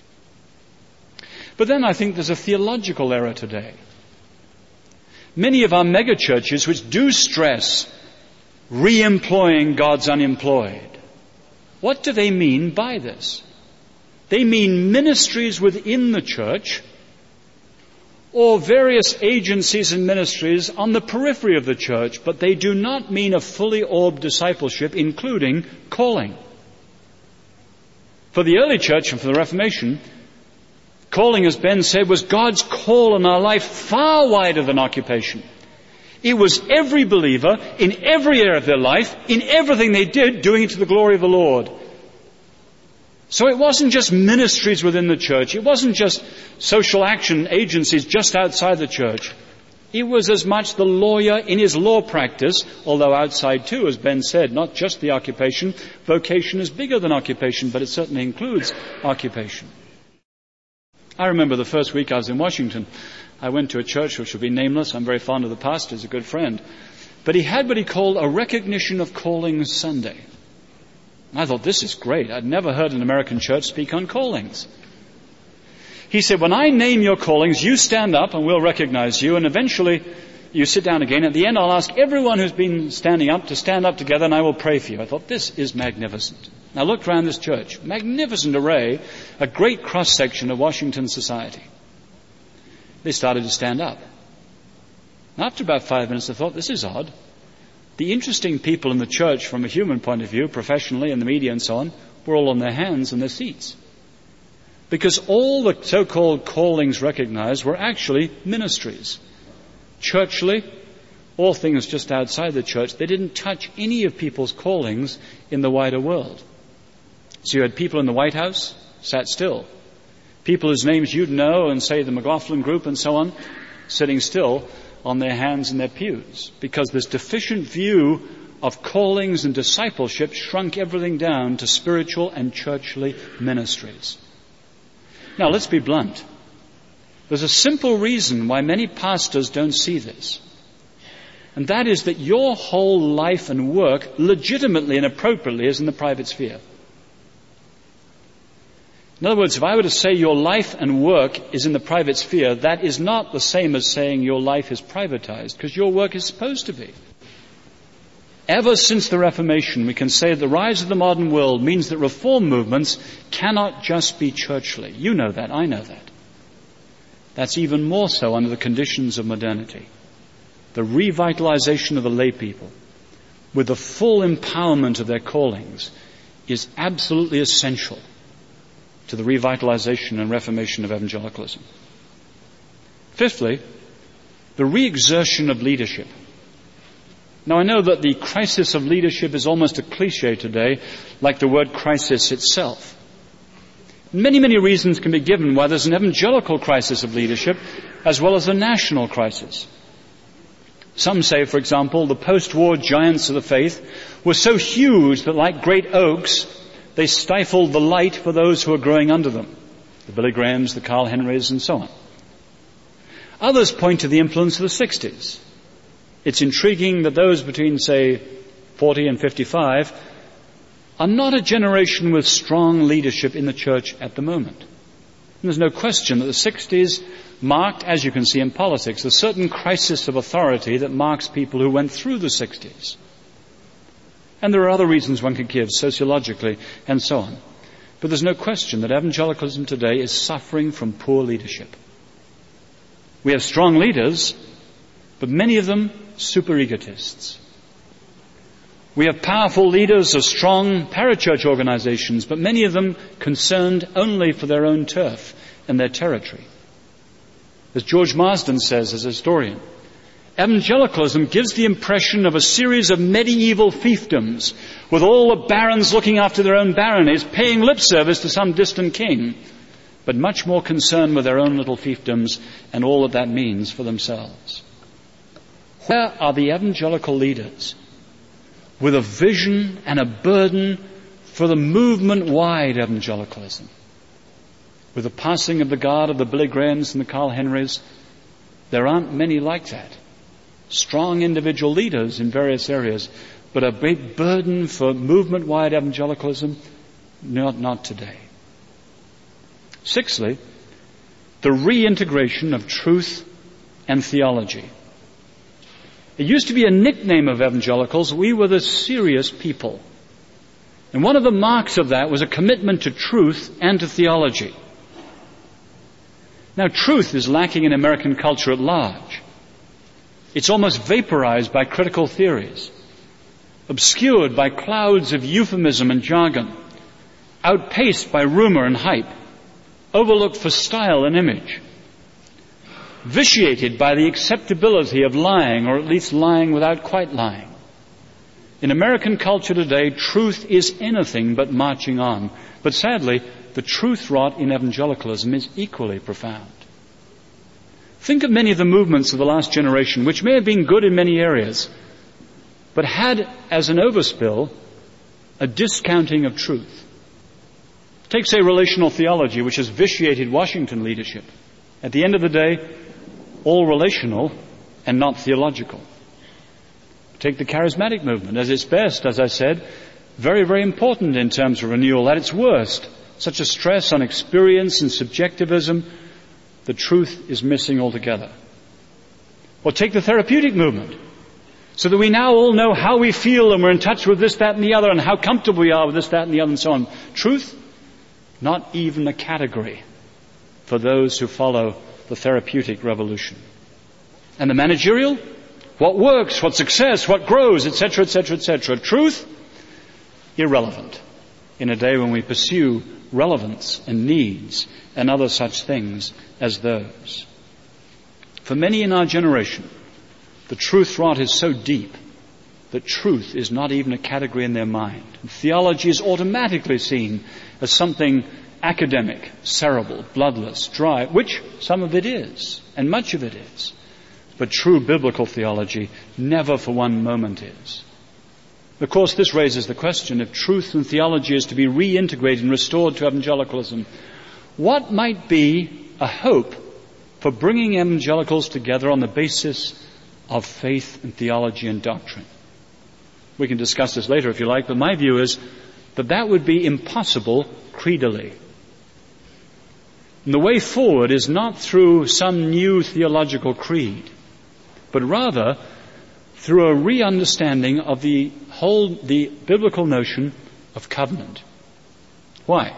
But then I think there's a theological error today. Many of our megachurches which do stress re-employing God's unemployed, what do they mean by this? They mean ministries within the church or various agencies and ministries on the periphery of the church, but they do not mean a fully orbed discipleship, including calling. For the early church and for the Reformation, calling, as Ben said, was God's call in our life far wider than occupation. It was every believer in every area of their life, in everything they did, doing it to the glory of the Lord. So it wasn't just ministries within the church. It wasn't just social action agencies just outside the church. He was as much the lawyer in his law practice, although outside too, as Ben said, not just the occupation. Vocation is bigger than occupation, but it certainly includes occupation. I remember the first week I was in Washington. I went to a church which will be nameless. I'm very fond of the pastor. He's a good friend. But he had what he called a recognition of callings Sunday. I thought, this is great. I'd never heard an American church speak on callings. He said, when I name your callings, you stand up and we'll recognize you, and eventually you sit down again. At the end, I'll ask everyone who's been standing up to stand up together, and I will pray for you. I thought, this is magnificent. I looked around this church, magnificent array, a great cross-section of Washington society. They started to stand up. After about 5 minutes, I thought, this is odd. The interesting people in the church from a human point of view, professionally, in the media and so on, were all on their hands and their seats. Because all the so-called callings recognized were actually ministries. Churchly, all things just outside the church, they didn't touch any of people's callings in the wider world. So you had people in the White House, sat still. People whose names you'd know and say the McLaughlin Group and so on, sitting still on their hands in their pews. Because this deficient view of callings and discipleship shrunk everything down to spiritual and churchly ministries. Now, let's be blunt. There's a simple reason why many pastors don't see this. And that is that your whole life and work, legitimately and appropriately, is in the private sphere. In other words, if I were to say your life and work is in the private sphere, that is not the same as saying your life is privatized, because your work is supposed to be. Ever since the Reformation, we can say the rise of the modern world means that reform movements cannot just be churchly. You know that, I know that. That's even more so under the conditions of modernity. The revitalization of the lay people, with the full empowerment of their callings, is absolutely essential to the revitalization and reformation of evangelicalism. Fifthly, the re-exertion of leadership. Now, I know that the crisis of leadership is almost a cliche today, like the word crisis itself. Many, many reasons can be given why there's an evangelical crisis of leadership as well as a national crisis. Some say, for example, the post-war giants of the faith were so huge that like great oaks, they stifled the light for those who were growing under them. The Billy Grahams, the Carl Henrys, and so on. Others point to the influence of the 60s. It's intriguing that those between, say, 40 and 55 are not a generation with strong leadership in the church at the moment. And there's no question that the 60s marked, as you can see in politics, a certain crisis of authority that marks people who went through the 60s. And there are other reasons one could give, sociologically and so on. But there's no question that evangelicalism today is suffering from poor leadership. We have strong leaders, but many of them super egotists. We have powerful leaders of strong parachurch organizations, but many of them concerned only for their own turf and their territory. As George Marsden says as a historian, evangelicalism gives the impression of a series of medieval fiefdoms, with all the barons looking after their own baronies, paying lip service to some distant king, but much more concerned with their own little fiefdoms and all that means for themselves. Where are the evangelical leaders with a vision and a burden for the movement-wide evangelicalism? With the passing of the guard of the Billy Grahams and the Carl Henrys, there aren't many like that. Strong individual leaders in various areas, but a big burden for movement-wide evangelicalism? Not today. Sixthly, the reintegration of truth and theology. It used to be a nickname of evangelicals. We were the serious people. And one of the marks of that was a commitment to truth and to theology. Now, truth is lacking in American culture at large. It's almost vaporized by critical theories, obscured by clouds of euphemism and jargon, outpaced by rumor and hype, overlooked for style and image, vitiated by the acceptability of lying, or at least lying without quite lying. In American culture today, truth is anything but marching on. But sadly, the truth rot in evangelicalism is equally profound. Think of many of the movements of the last generation, which may have been good in many areas, but had as an overspill a discounting of truth. Take, say, relational theology, which has vitiated Washington leadership. At the end of the day, all relational and not theological. Take the charismatic movement. At its best, as I said, very, very important in terms of renewal. At its worst, such a stress on experience and subjectivism, the truth is missing altogether. Or take the therapeutic movement, so that we now all know how we feel and we're in touch with this, that, and the other, and how comfortable we are with this, that, and the other, and so on. Truth, not even a category for those who follow the therapeutic revolution. And the managerial, what works, what success, what grows, etc., etc., etc. Truth, irrelevant in a day when we pursue relevance and needs and other such things as those. For many in our generation, the truth rot is so deep that truth is not even a category in their mind. And theology is automatically seen as something academic, cerebral, bloodless, dry, which some of it is, and much of it is. But true biblical theology never for one moment is. Of course, this raises the question, if truth and theology is to be reintegrated and restored to evangelicalism, what might be a hope for bringing evangelicals together on the basis of faith and theology and doctrine? We can discuss this later if you like, but my view is that that would be impossible creedally. And the way forward is not through some new theological creed, but rather through a re-understanding of the biblical notion of covenant. Why?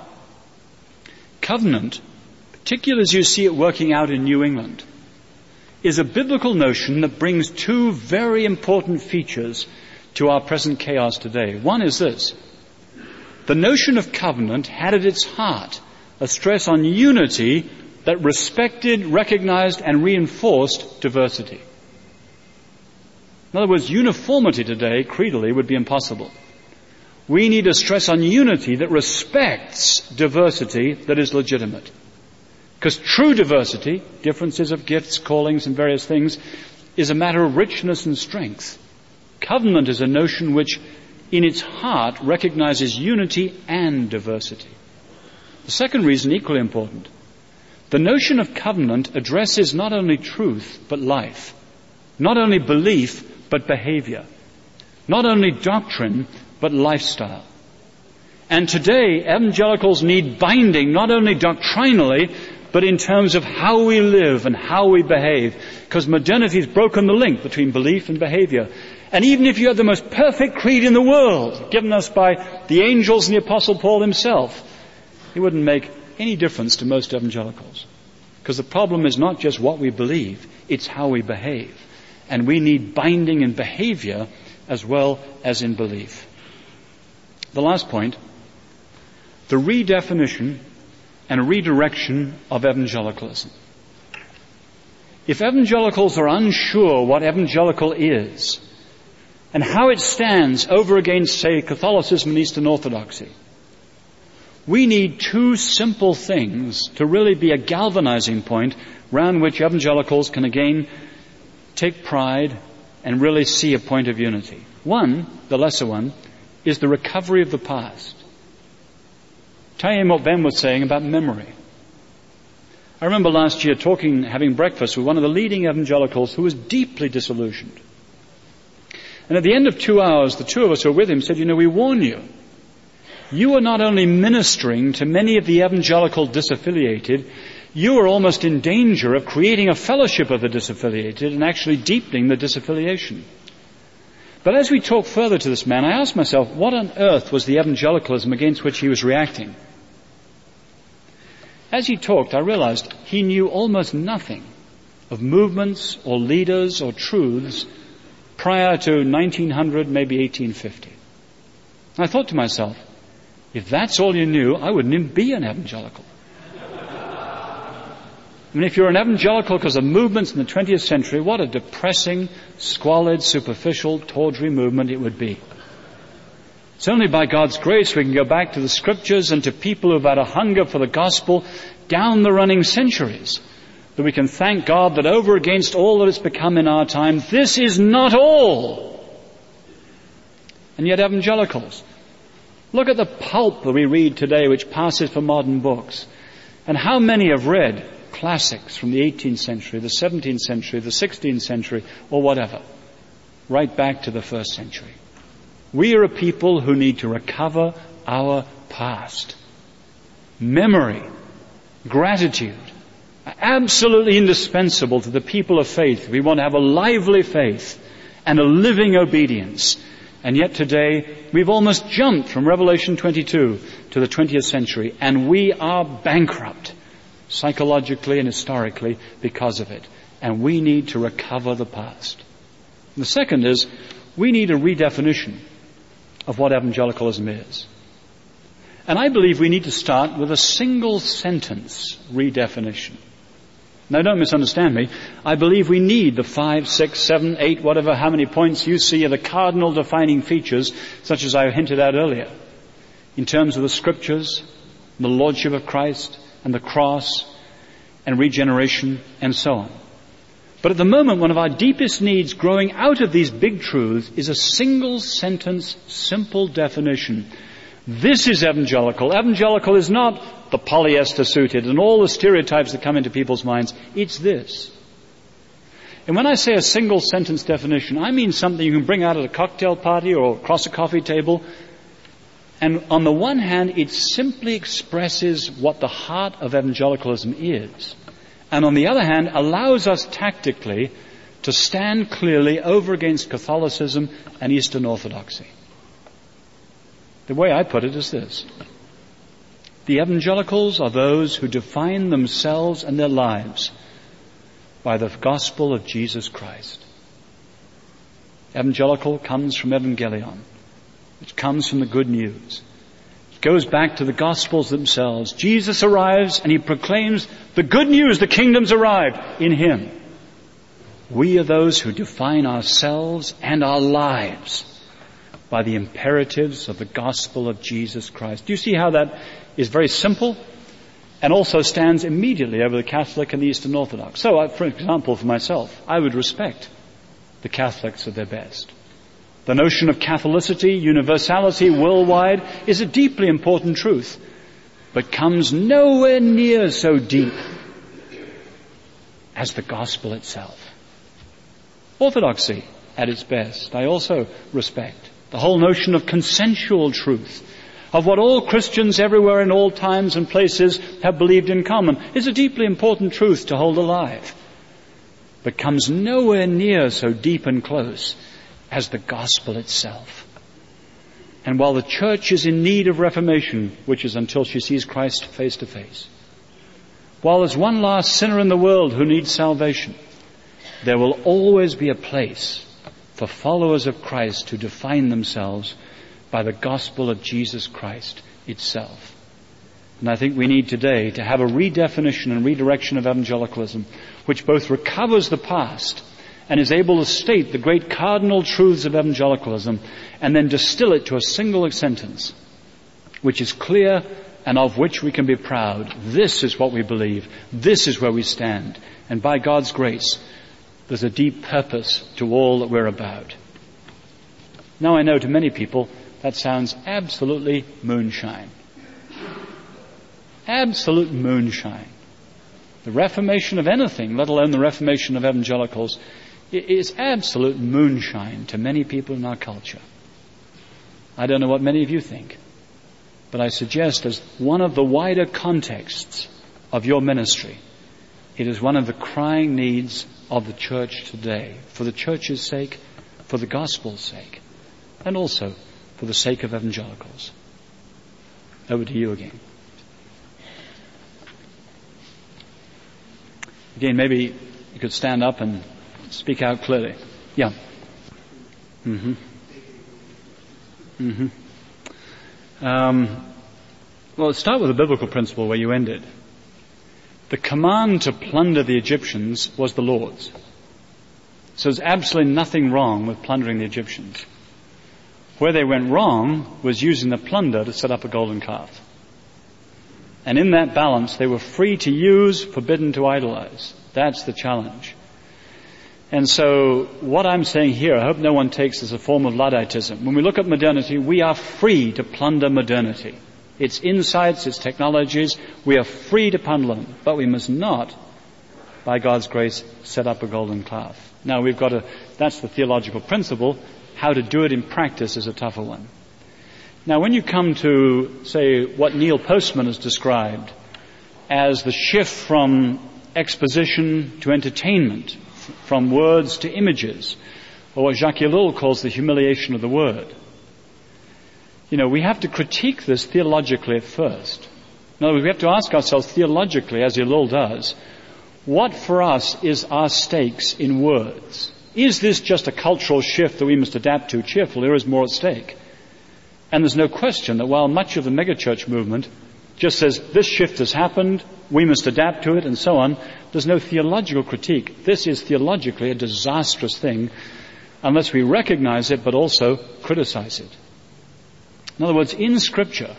Covenant, particularly as you see it working out in New England, is a biblical notion that brings two very important features to our present chaos today. One is this: the notion of covenant had at its heart a stress on unity that respected, recognized, and reinforced diversity. In other words, uniformity today, creedally, would be impossible. We need a stress on unity that respects diversity that is legitimate. Because true diversity, differences of gifts, callings, and various things, is a matter of richness and strength. Covenant is a notion which, in its heart, recognizes unity and diversity. The second reason, equally important, the notion of covenant addresses not only truth, but life. Not only belief, but behavior. Not only doctrine, but lifestyle. And today, evangelicals need binding, not only doctrinally, but in terms of how we live and how we behave. Because modernity has broken the link between belief and behavior. And even if you had the most perfect creed in the world, given us by the angels and the Apostle Paul himself, it wouldn't make any difference to most evangelicals. Because the problem is not just what we believe, it's how we behave. And we need binding in behavior as well as in belief. The last point, the redefinition and redirection of evangelicalism. If evangelicals are unsure what evangelical is and how it stands over against, say, Catholicism and Eastern Orthodoxy, we need two simple things to really be a galvanizing point round which evangelicals can again take pride and really see a point of unity. One, the lesser one, is the recovery of the past. Tie in what Ben was saying about memory. I remember last year having breakfast with one of the leading evangelicals who was deeply disillusioned. And at the end of 2 hours, the two of us who were with him said, we warn you. You are not only ministering to many of the evangelical disaffiliated, you are almost in danger of creating a fellowship of the disaffiliated and actually deepening the disaffiliation. But as we talked further to this man, I asked myself, what on earth was the evangelicalism against which he was reacting? As he talked, I realized he knew almost nothing of movements or leaders or truths prior to 1900, maybe 1850. I thought to myself, if that's all you knew, I wouldn't even be an evangelical. If you're an evangelical because of movements in the 20th century, what a depressing, squalid, superficial, tawdry movement it would be. It's only by God's grace we can go back to the Scriptures and to people who've had a hunger for the gospel down the running centuries. that we can thank God that over against all that it's become in our time, this is not all. And yet evangelicals, look at the pulp that we read today which passes for modern books. And how many have read classics from the 18th century, the 17th century, the 16th century, or whatever, right back to the 1st century. We are a people who need to recover our past. Memory, gratitude, are absolutely indispensable to the people of faith. We want to have a lively faith and a living obedience. And yet today, we've almost jumped from Revelation 22 to the 20th century, and we are bankrupt, psychologically and historically, because of it. And we need to recover the past. And the second is, we need a redefinition of what evangelicalism is. And I believe we need to start with a single sentence redefinition. Now don't misunderstand me. I believe we need the 5, 6, 7, 8, whatever, how many points you see are the cardinal defining features, such as I hinted at earlier, in terms of the scriptures, the lordship of Christ, and the cross, and regeneration, and so on. But at the moment, one of our deepest needs growing out of these big truths is a single sentence, simple definition. This is evangelical. Evangelical is not the polyester suited and all the stereotypes that come into people's minds. It's this. And when I say a single sentence definition, I mean something you can bring out at a cocktail party or across a coffee table. And on the one hand, it simply expresses what the heart of evangelicalism is. And on the other hand, allows us tactically to stand clearly over against Catholicism and Eastern Orthodoxy. The way I put it is this. The evangelicals are those who define themselves and their lives by the gospel of Jesus Christ. Evangelical comes from evangelion, which comes from the good news. It goes back to the gospels themselves. Jesus arrives and he proclaims the good news, the kingdom's arrived in him. We are those who define ourselves and our lives by the imperatives of the gospel of Jesus Christ. Do you see how that is very simple and also stands immediately over the Catholic and the Eastern Orthodox? So, for example, for myself, I would respect the Catholics at their best. The notion of Catholicity, universality, worldwide, is a deeply important truth, but comes nowhere near so deep as the gospel itself. Orthodoxy, at its best, I also respect. The whole notion of consensual truth, of what all Christians everywhere in all times and places have believed in common, is a deeply important truth to hold alive, but comes nowhere near so deep and close as the gospel itself. And while the church is in need of reformation, which is until she sees Christ face to face, while there's one last sinner in the world who needs salvation, there will always be a place for followers of Christ who define themselves by the gospel of Jesus Christ itself. And I think we need today to have a redefinition and redirection of evangelicalism, which both recovers the past and is able to state the great cardinal truths of evangelicalism and then distill it to a single sentence, which is clear and of which we can be proud. This is what we believe. This is where we stand. And by God's grace, there's a deep purpose to all that we're about. Now I know to many people that sounds absolutely moonshine. Absolute moonshine. The reformation of anything, let alone the reformation of evangelicals, is absolute moonshine to many people in our culture. I don't know what many of you think, but I suggest as one of the wider contexts of your ministry, it is one of the crying needs of the church today, for the church's sake, for the gospel's sake, and also for the sake of evangelicals. Over to you again. Again, maybe you could stand up and speak out clearly. Yeah. Well, let's start with a biblical principle where you ended. The command to plunder the Egyptians was the Lord's. So there's absolutely nothing wrong with plundering the Egyptians. Where they went wrong was using the plunder to set up a golden calf. And in that balance, they were free to use, forbidden to idolize. That's the challenge. And so what I'm saying here, I hope no one takes as a form of Ludditism. When we look at modernity, we are free to plunder modernity. Its insights, its technologies, we are free to plunder them. But we must not, by God's grace, set up a golden calf. Now that's the theological principle. How to do it in practice is a tougher one. Now when you come to, say, what Neil Postman has described as the shift from exposition to entertainment, from words to images, or what Jacques Ellul calls the humiliation of the word. We have to critique this theologically at first. In other words, we have to ask ourselves theologically, as Ellul does, what for us is our stakes in words? Is this just a cultural shift that we must adapt to cheerfully, or is more at stake? And there's no question that while much of the megachurch movement just says this shift has happened, we must adapt to it, and so on, there's no theological critique. This is theologically a disastrous thing unless we recognize it but also criticize it. In other words, in Scripture,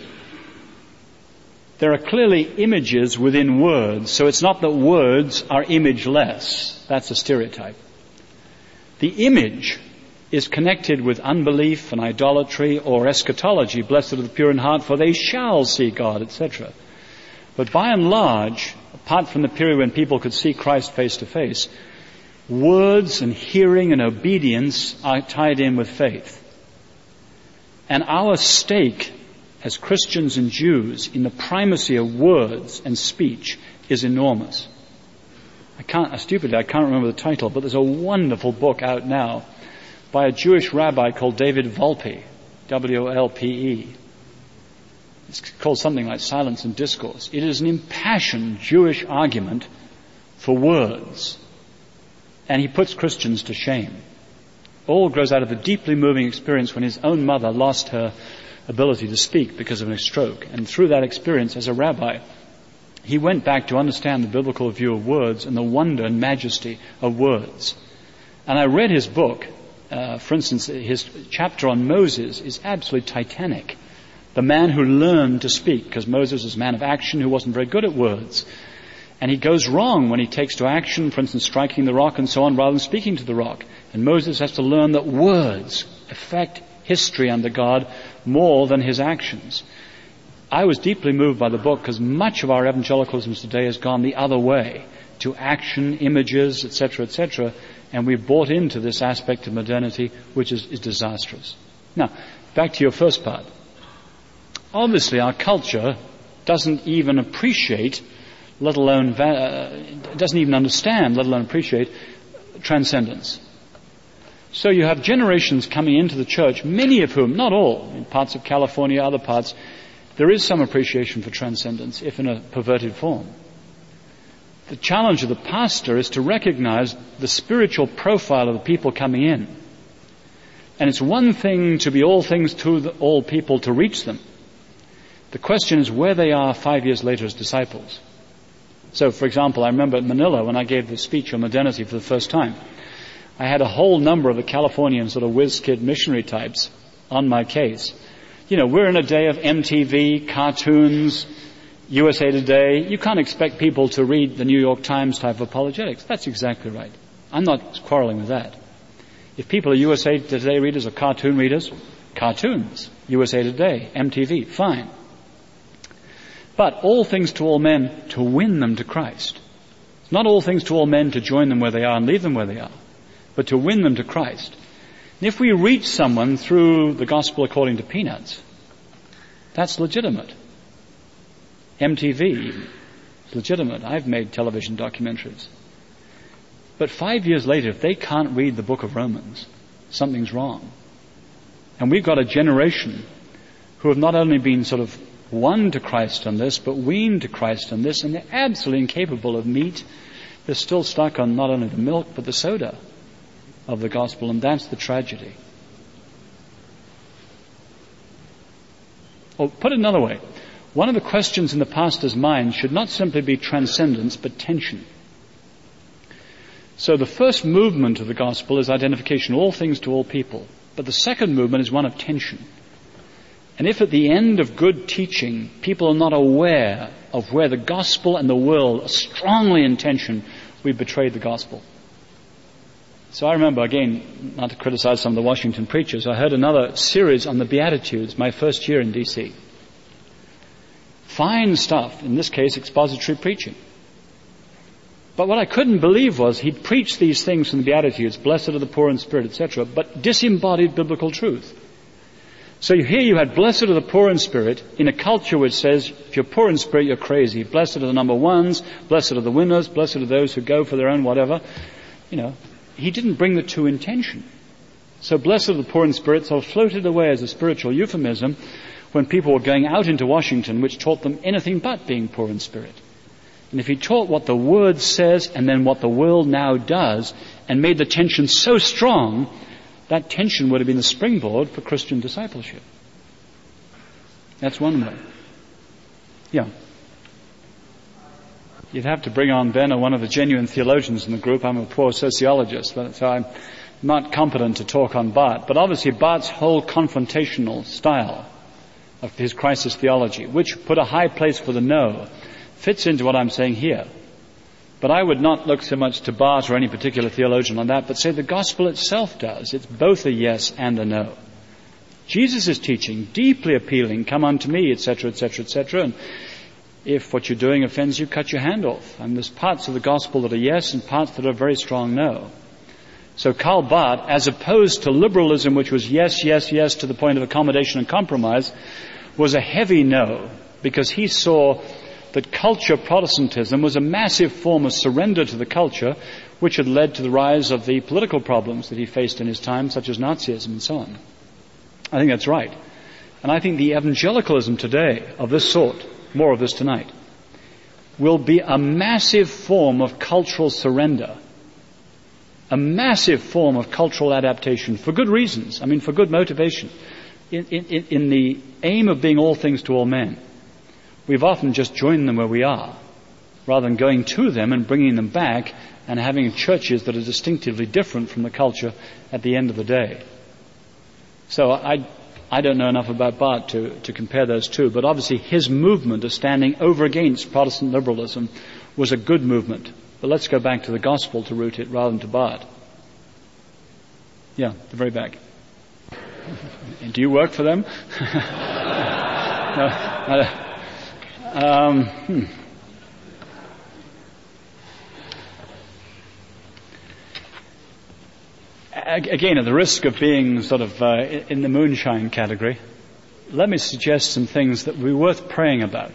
there are clearly images within words, so it's not that words are imageless. That's a stereotype. The image is connected with unbelief and idolatry or eschatology. Blessed are the pure in heart, for they shall see God, etc. But by and large, apart from the period when people could see Christ face to face, words and hearing and obedience are tied in with faith. And our stake as Christians and Jews in the primacy of words and speech is enormous. I can't remember the title, but there's a wonderful book out now by a Jewish rabbi called David Wolpe, W-O-L-P-E. It's called something like Silence and Discourse. It is an impassioned Jewish argument for words. And he puts Christians to shame. All grows out of a deeply moving experience when his own mother lost her ability to speak because of a stroke. And through that experience as a rabbi, he went back to understand the biblical view of words and the wonder and majesty of words. And I read his book. For instance, his chapter on Moses is absolutely titanic. The man who learned to speak, because Moses was a man of action who wasn't very good at words. And he goes wrong when he takes to action, for instance, striking the rock and so on, rather than speaking to the rock. And Moses has to learn that words affect history under God more than his actions. I was deeply moved by the book because much of our evangelicalism today has gone the other way, to action, images, etc., and we've bought into this aspect of modernity, which is disastrous. Now, back to your first part. Obviously, our culture doesn't even appreciate, doesn't even understand, let alone appreciate, transcendence. So you have generations coming into the church, many of whom, not all, in parts of California, other parts, there is some appreciation for transcendence, if in a perverted form. The challenge of the pastor is to recognize the spiritual profile of the people coming in. And it's one thing to be all things to all people to reach them. The question is where they are 5 years later as disciples. So, for example, I remember at Manila when I gave the speech on modernity for the first time, I had a whole number of the Californian sort of whiz-kid missionary types on my case. We're in a day of MTV, cartoons, USA Today. You can't expect people to read the New York Times type of apologetics. That's exactly right. I'm not quarreling with that. If people are USA Today readers or cartoon readers, cartoons, USA Today, MTV, fine. But all things to all men to win them to Christ. Not all things to all men to join them where they are and leave them where they are, but to win them to Christ. And if we reach someone through the gospel according to Peanuts, that's legitimate. MTV is legitimate. I've made television documentaries. But 5 years later, if they can't read the book of Romans, something's wrong. And we've got a generation who have not only been sort of won to Christ on this, but weaned to Christ on this, and they're absolutely incapable of meat. They're still stuck on not only the milk, but the soda of the gospel, and that's the tragedy. Or put it another way, one of the questions in the pastor's mind should not simply be transcendence, but tension. So the first movement of the gospel is identification, all things to all people. But the second movement is one of tension. And if at the end of good teaching, people are not aware of where the gospel and the world are strongly in tension, we've betrayed the gospel. So I remember, again, not to criticize some of the Washington preachers, I heard another series on the Beatitudes my first year in D.C. Fine stuff, in this case expository preaching. But what I couldn't believe was he'd preached these things from the Beatitudes, blessed are the poor in spirit, etc., but disembodied biblical truth. So here you had blessed are the poor in spirit in a culture which says if you're poor in spirit, you're crazy. Blessed are the number ones, blessed are the winners, blessed are those who go for their own whatever. He didn't bring the two in tension. So blessed are the poor in spirit sort of floated away as a spiritual euphemism when people were going out into Washington which taught them anything but being poor in spirit. And if he taught what the Word says and then what the world now does and made the tension so strong, that tension would have been the springboard for Christian discipleship. That's one way. Yeah. You'd have to bring on Ben or one of the genuine theologians in the group. I'm a poor sociologist, so I'm not competent to talk on Barth. But obviously Barth's whole confrontational style of his crisis theology, which put a high place for the no, fits into what I'm saying here. But I would not look so much to Barth or any particular theologian on that, but say the gospel itself does. It's both a yes and a no. Jesus is teaching, deeply appealing, come unto me, etc., etc., etc., and if what you're doing offends you, cut your hand off. And there's parts of the gospel that are yes and parts that are very strong no. So Karl Barth, as opposed to liberalism, which was yes, yes, yes to the point of accommodation and compromise, was a heavy no, because he saw that culture Protestantism was a massive form of surrender to the culture, which had led to the rise of the political problems that he faced in his time, such as Nazism and so on. I think that's right. And I think the evangelicalism today of this sort, more of this tonight, will be a massive form of cultural surrender, a massive form of cultural adaptation for good reasons, for good motivation, in the aim of being all things to all men. We've often just joined them where we are, rather than going to them and bringing them back and having churches that are distinctively different from the culture at the end of the day. So I don't know enough about Barth to compare those two, but obviously his movement of standing over against Protestant liberalism was a good movement. But let's go back to the gospel to root it rather than to Barth. Yeah, the very back. And do you work for them? Again, at the risk of being sort of in the moonshine category, let me suggest some things that would be worth praying about.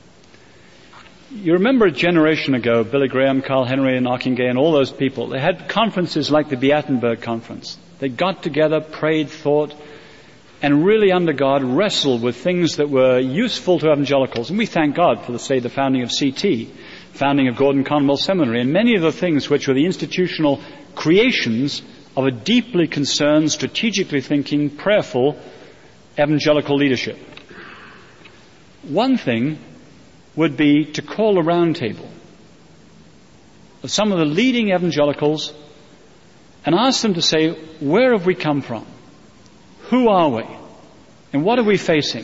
You remember a generation ago, Billy Graham, Carl Henry, and Ockenga, and all those people, they had conferences like the Beatenberg Conference. They got together, prayed, thought, and really under God wrestled with things that were useful to evangelicals. And we thank God for, say, the founding of CT, founding of Gordon Conwell Seminary, and many of the things which were the institutional creations of a deeply concerned, strategically thinking, prayerful evangelical leadership. One thing would be to call a round table of some of the leading evangelicals and ask them to say, where have we come from? Who are we? And what are we facing?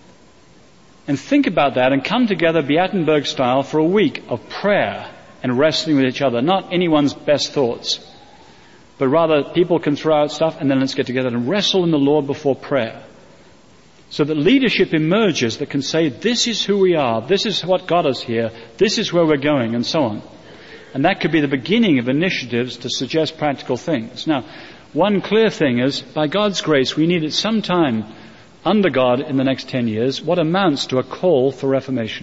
And think about that and come together Beatenberg style for a week of prayer and wrestling with each other. Not anyone's best thoughts, but rather people can throw out stuff and then let's get together and wrestle in the Lord before prayer. So that leadership emerges that can say, this is who we are, this is what got us here, this is where we're going, and so on. And that could be the beginning of initiatives to suggest practical things. Now, one clear thing is, by God's grace, we need at some time under God in the next 10 years what amounts to a call for reformation.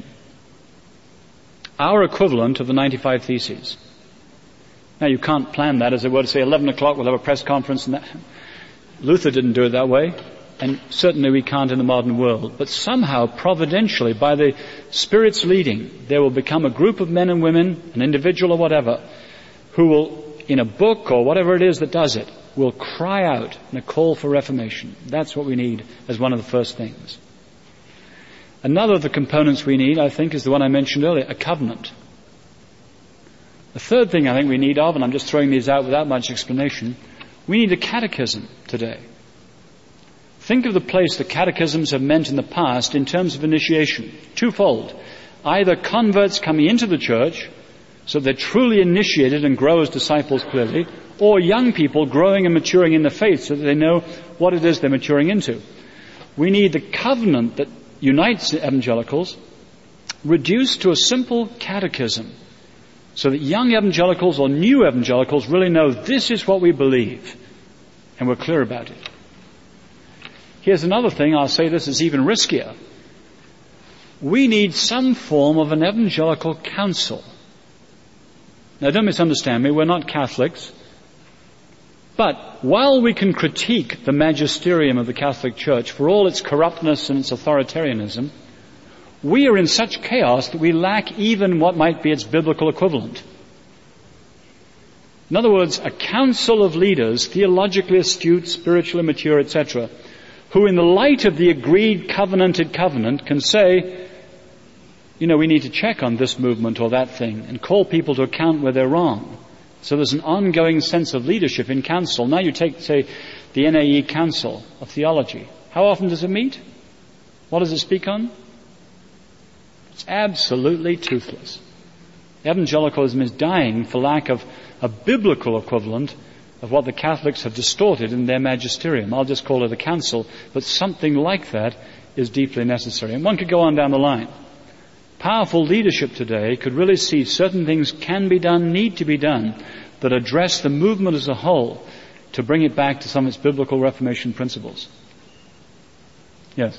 Our equivalent of the 95 Theses. Now, you can't plan that, as it were, to say 11 o'clock we'll have a press conference. And that. Luther didn't do it that way, and certainly we can't in the modern world. But somehow, providentially, by the Spirit's leading, there will become a group of men and women, an individual or whatever, who will, in a book or whatever it is that does it, will cry out in a call for reformation. That's what we need as one of the first things. Another of the components we need, I think, is the one I mentioned earlier, a covenant. The third thing I think we need of, and I'm just throwing these out without much explanation, we need a catechism today. Think of the place the catechisms have meant in the past in terms of initiation. Twofold. Either converts coming into the church, so they're truly initiated and grow as disciples clearly, or young people growing and maturing in the faith so that they know what it is they're maturing into. We need the covenant that unites evangelicals reduced to a simple catechism so that young evangelicals or new evangelicals really know this is what we believe and we're clear about it. Here's another thing, I'll say this is even riskier. We need some form of an evangelical council. Now don't misunderstand me, we're not Catholics. But while we can critique the magisterium of the Catholic Church for all its corruptness and its authoritarianism, we are in such chaos that we lack even what might be its biblical equivalent. In other words, a council of leaders, theologically astute, spiritually mature, etc., who in the light of the agreed covenanted covenant can say, we need to check on this movement or that thing and call people to account where they're wrong. So there's an ongoing sense of leadership in council. Now you take, say, the NAE Council of Theology. How often does it meet? What does it speak on? It's absolutely toothless. Evangelicalism is dying for lack of a biblical equivalent of what the Catholics have distorted in their magisterium. I'll just call it a council, but something like that is deeply necessary. And one could go on down the line. Powerful leadership today could really see certain things can be done, need to be done, that address the movement as a whole to bring it back to some of its biblical Reformation principles. Yes?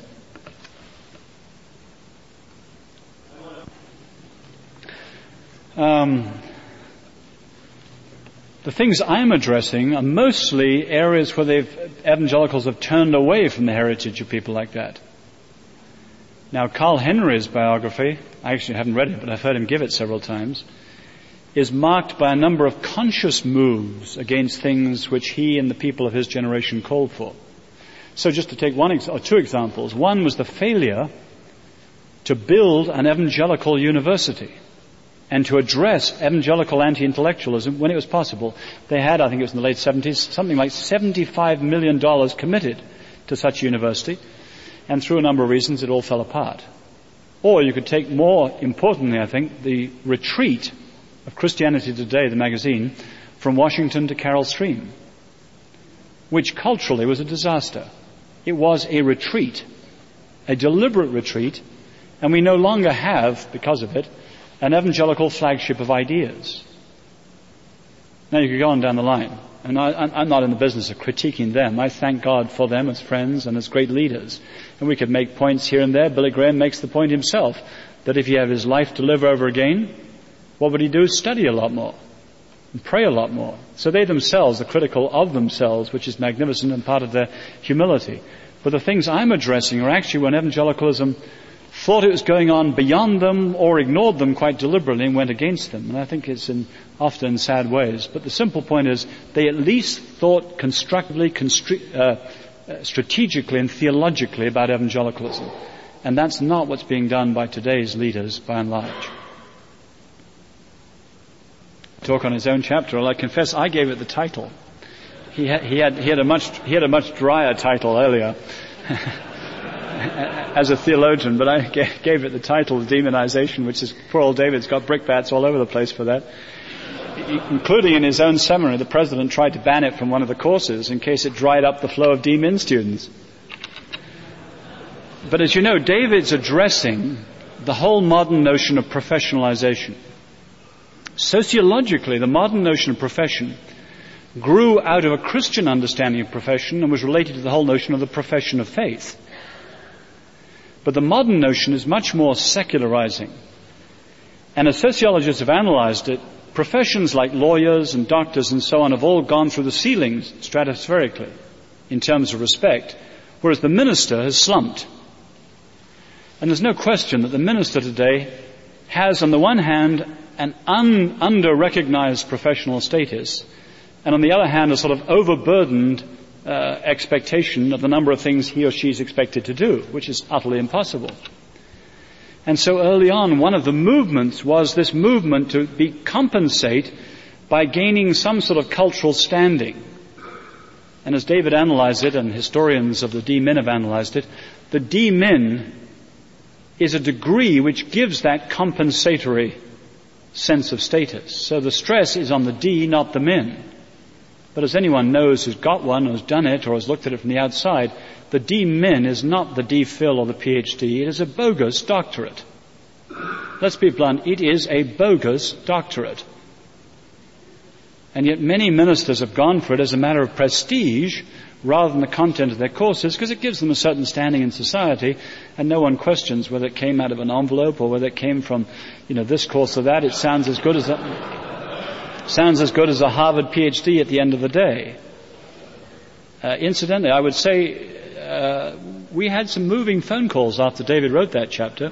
The things I'm addressing are mostly areas where evangelicals have turned away from the heritage of people like that. Now, Carl Henry's biography, I actually haven't read it, but I've heard him give it several times, is marked by a number of conscious moves against things which he and the people of his generation called for. So just to take two examples. One was the failure to build an evangelical university and to address evangelical anti-intellectualism when it was possible. They had, I think it was in the late 70s, something like $75 million committed to such a university. And through a number of reasons, it all fell apart. Or you could take more importantly, I think, the retreat of Christianity Today, the magazine, from Washington to Carroll Stream, which culturally was a disaster. It was a retreat, a deliberate retreat, and we no longer have, because of it, an evangelical flagship of ideas. Now you could go on down the line. And I'm not in the business of critiquing them. I thank God for them as friends and as great leaders. And we could make points here and there. Billy Graham makes the point himself that if he had his life to live over again, what would he do? Study a lot more and pray a lot more. So they themselves are critical of themselves, which is magnificent and part of their humility. But the things I'm addressing are actually when evangelicalism thought it was going on beyond them or ignored them quite deliberately and went against them. And I think it's often in sad ways. But the simple point is they at least thought constructively, strategically and theologically about evangelicalism. And that's not what's being done by today's leaders by and large. Talk on his own chapter. Well, I confess I gave it the title. He had a much drier title earlier. As a theologian, but I gave it the title of demonization, which is, poor old David's got brickbats all over the place for that. Including in his own seminary, the president tried to ban it from one of the courses in case it dried up the flow of D-Min students. But as you know, David's addressing the whole modern notion of professionalization. Sociologically, the modern notion of profession grew out of a Christian understanding of profession and was related to the whole notion of the profession of faith. But the modern notion is much more secularizing. And as sociologists have analyzed it, professions like lawyers and doctors and so on have all gone through the ceilings stratospherically in terms of respect, whereas the minister has slumped. And there's no question that the minister today has, on the one hand, an under-recognized professional status, and on the other hand, a sort of overburdened expectation of the number of things he or she is expected to do, which is utterly impossible. And so early on, one of the movements was this movement to compensate by gaining some sort of cultural standing. And as David analyzed it, and historians of the D-Min have analyzed it, the D-Min is a degree which gives that compensatory sense of status. So the stress is on the D, not the Min. But as anyone knows who's got one, or has done it, or has looked at it from the outside, the D-Min is not the D-Phil or the PhD. It is a bogus doctorate. Let's be blunt, it is a bogus doctorate. And yet many ministers have gone for it as a matter of prestige rather than the content of their courses, because it gives them a certain standing in society, and no one questions whether it came out of an envelope or whether it came from, this course or that. It sounds as good as a Harvard PhD at the end of the day. Incidentally, I would say we had some moving phone calls after David wrote that chapter.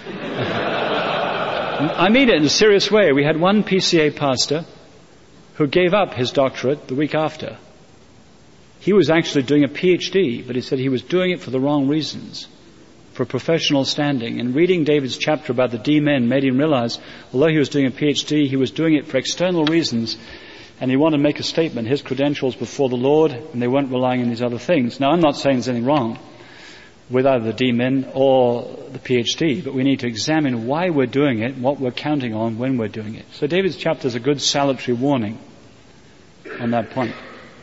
I mean it in a serious way. We had one PCA pastor who gave up his doctorate the week after. He was actually doing a PhD, but he said he was doing it for the wrong reasons, for professional standing. And reading David's chapter about the D-Men made him realize, although he was doing a PhD, he was doing it for external reasons, and he wanted to make a statement, his credentials before the Lord, and they weren't relying on these other things. Now, I'm not saying there's anything wrong with either the D-Min or the PhD, but we need to examine why we're doing it, what we're counting on when we're doing it. So David's chapter is a good salutary warning on that point.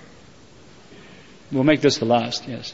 We'll make this the last, yes.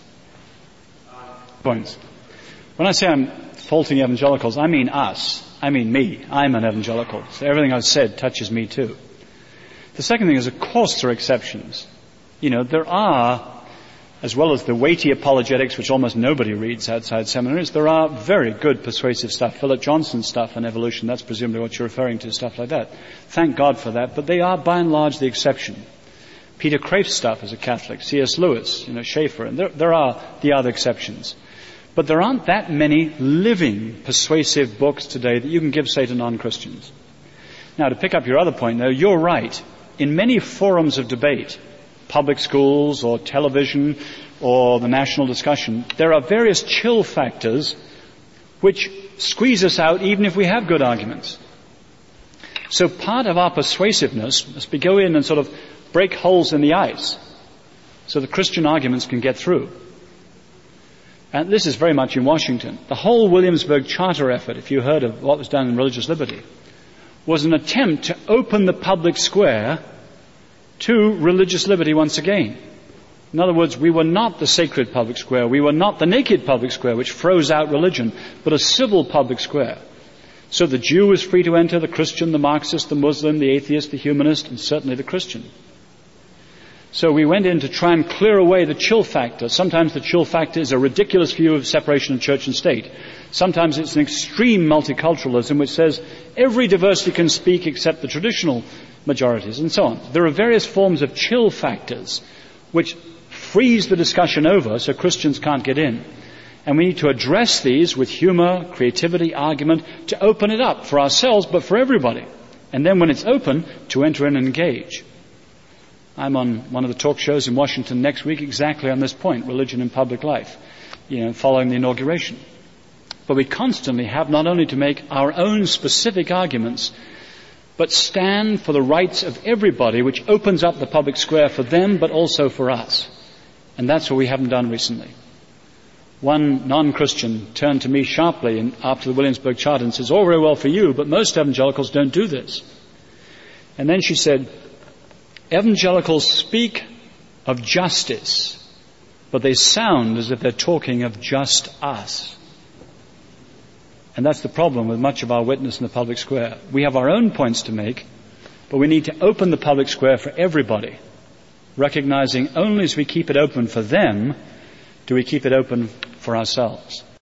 Points. When I say I'm faulting evangelicals, I mean us. I mean me. I'm an evangelical. So everything I've said touches me too. The second thing is, of course, there are exceptions. There are, as well as the weighty apologetics, which almost nobody reads outside seminaries, there are very good persuasive stuff. Philip Johnson's stuff on evolution, that's presumably what you're referring to, stuff like that. Thank God for that, but they are by and large the exception. Peter Kreif's stuff as a Catholic, C.S. Lewis, Schaeffer, and there are the other exceptions. But there aren't that many living persuasive books today that you can give, say, to non-Christians. Now, to pick up your other point, though, you're right. In many forums of debate, public schools or television or the national discussion, there are various chill factors which squeeze us out even if we have good arguments. So part of our persuasiveness must be go in and sort of break holes in the ice so the Christian arguments can get through. And this is very much in Washington. The whole Williamsburg Charter effort, if you heard of what was done in religious liberty, was an attempt to open the public square to religious liberty once again. In other words, we were not the sacred public square. We were not the naked public square, which froze out religion, but a civil public square. So the Jew was free to enter, the Christian, the Marxist, the Muslim, the atheist, the humanist, and certainly the Christian. So we went in to try and clear away the chill factor. Sometimes the chill factor is a ridiculous view of separation of church and state. Sometimes it's an extreme multiculturalism which says every diversity can speak except the traditional majorities, and so on. There are various forms of chill factors which freeze the discussion over so Christians can't get in. And we need to address these with humor, creativity, argument, to open it up for ourselves, but for everybody. And then when it's open, to enter in and engage. I'm on one of the talk shows in Washington next week exactly on this point, religion in public life, following the inauguration. But we constantly have not only to make our own specific arguments, but stand for the rights of everybody, which opens up the public square for them, but also for us. And that's what we haven't done recently. One non-Christian turned to me sharply after the Williamsburg Charter and says, all very well for you, but most evangelicals don't do this. And then she said, evangelicals speak of justice, but they sound as if they're talking of just us. And that's the problem with much of our witness in the public square. We have our own points to make, but we need to open the public square for everybody, recognizing only as we keep it open for them do we keep it open for ourselves.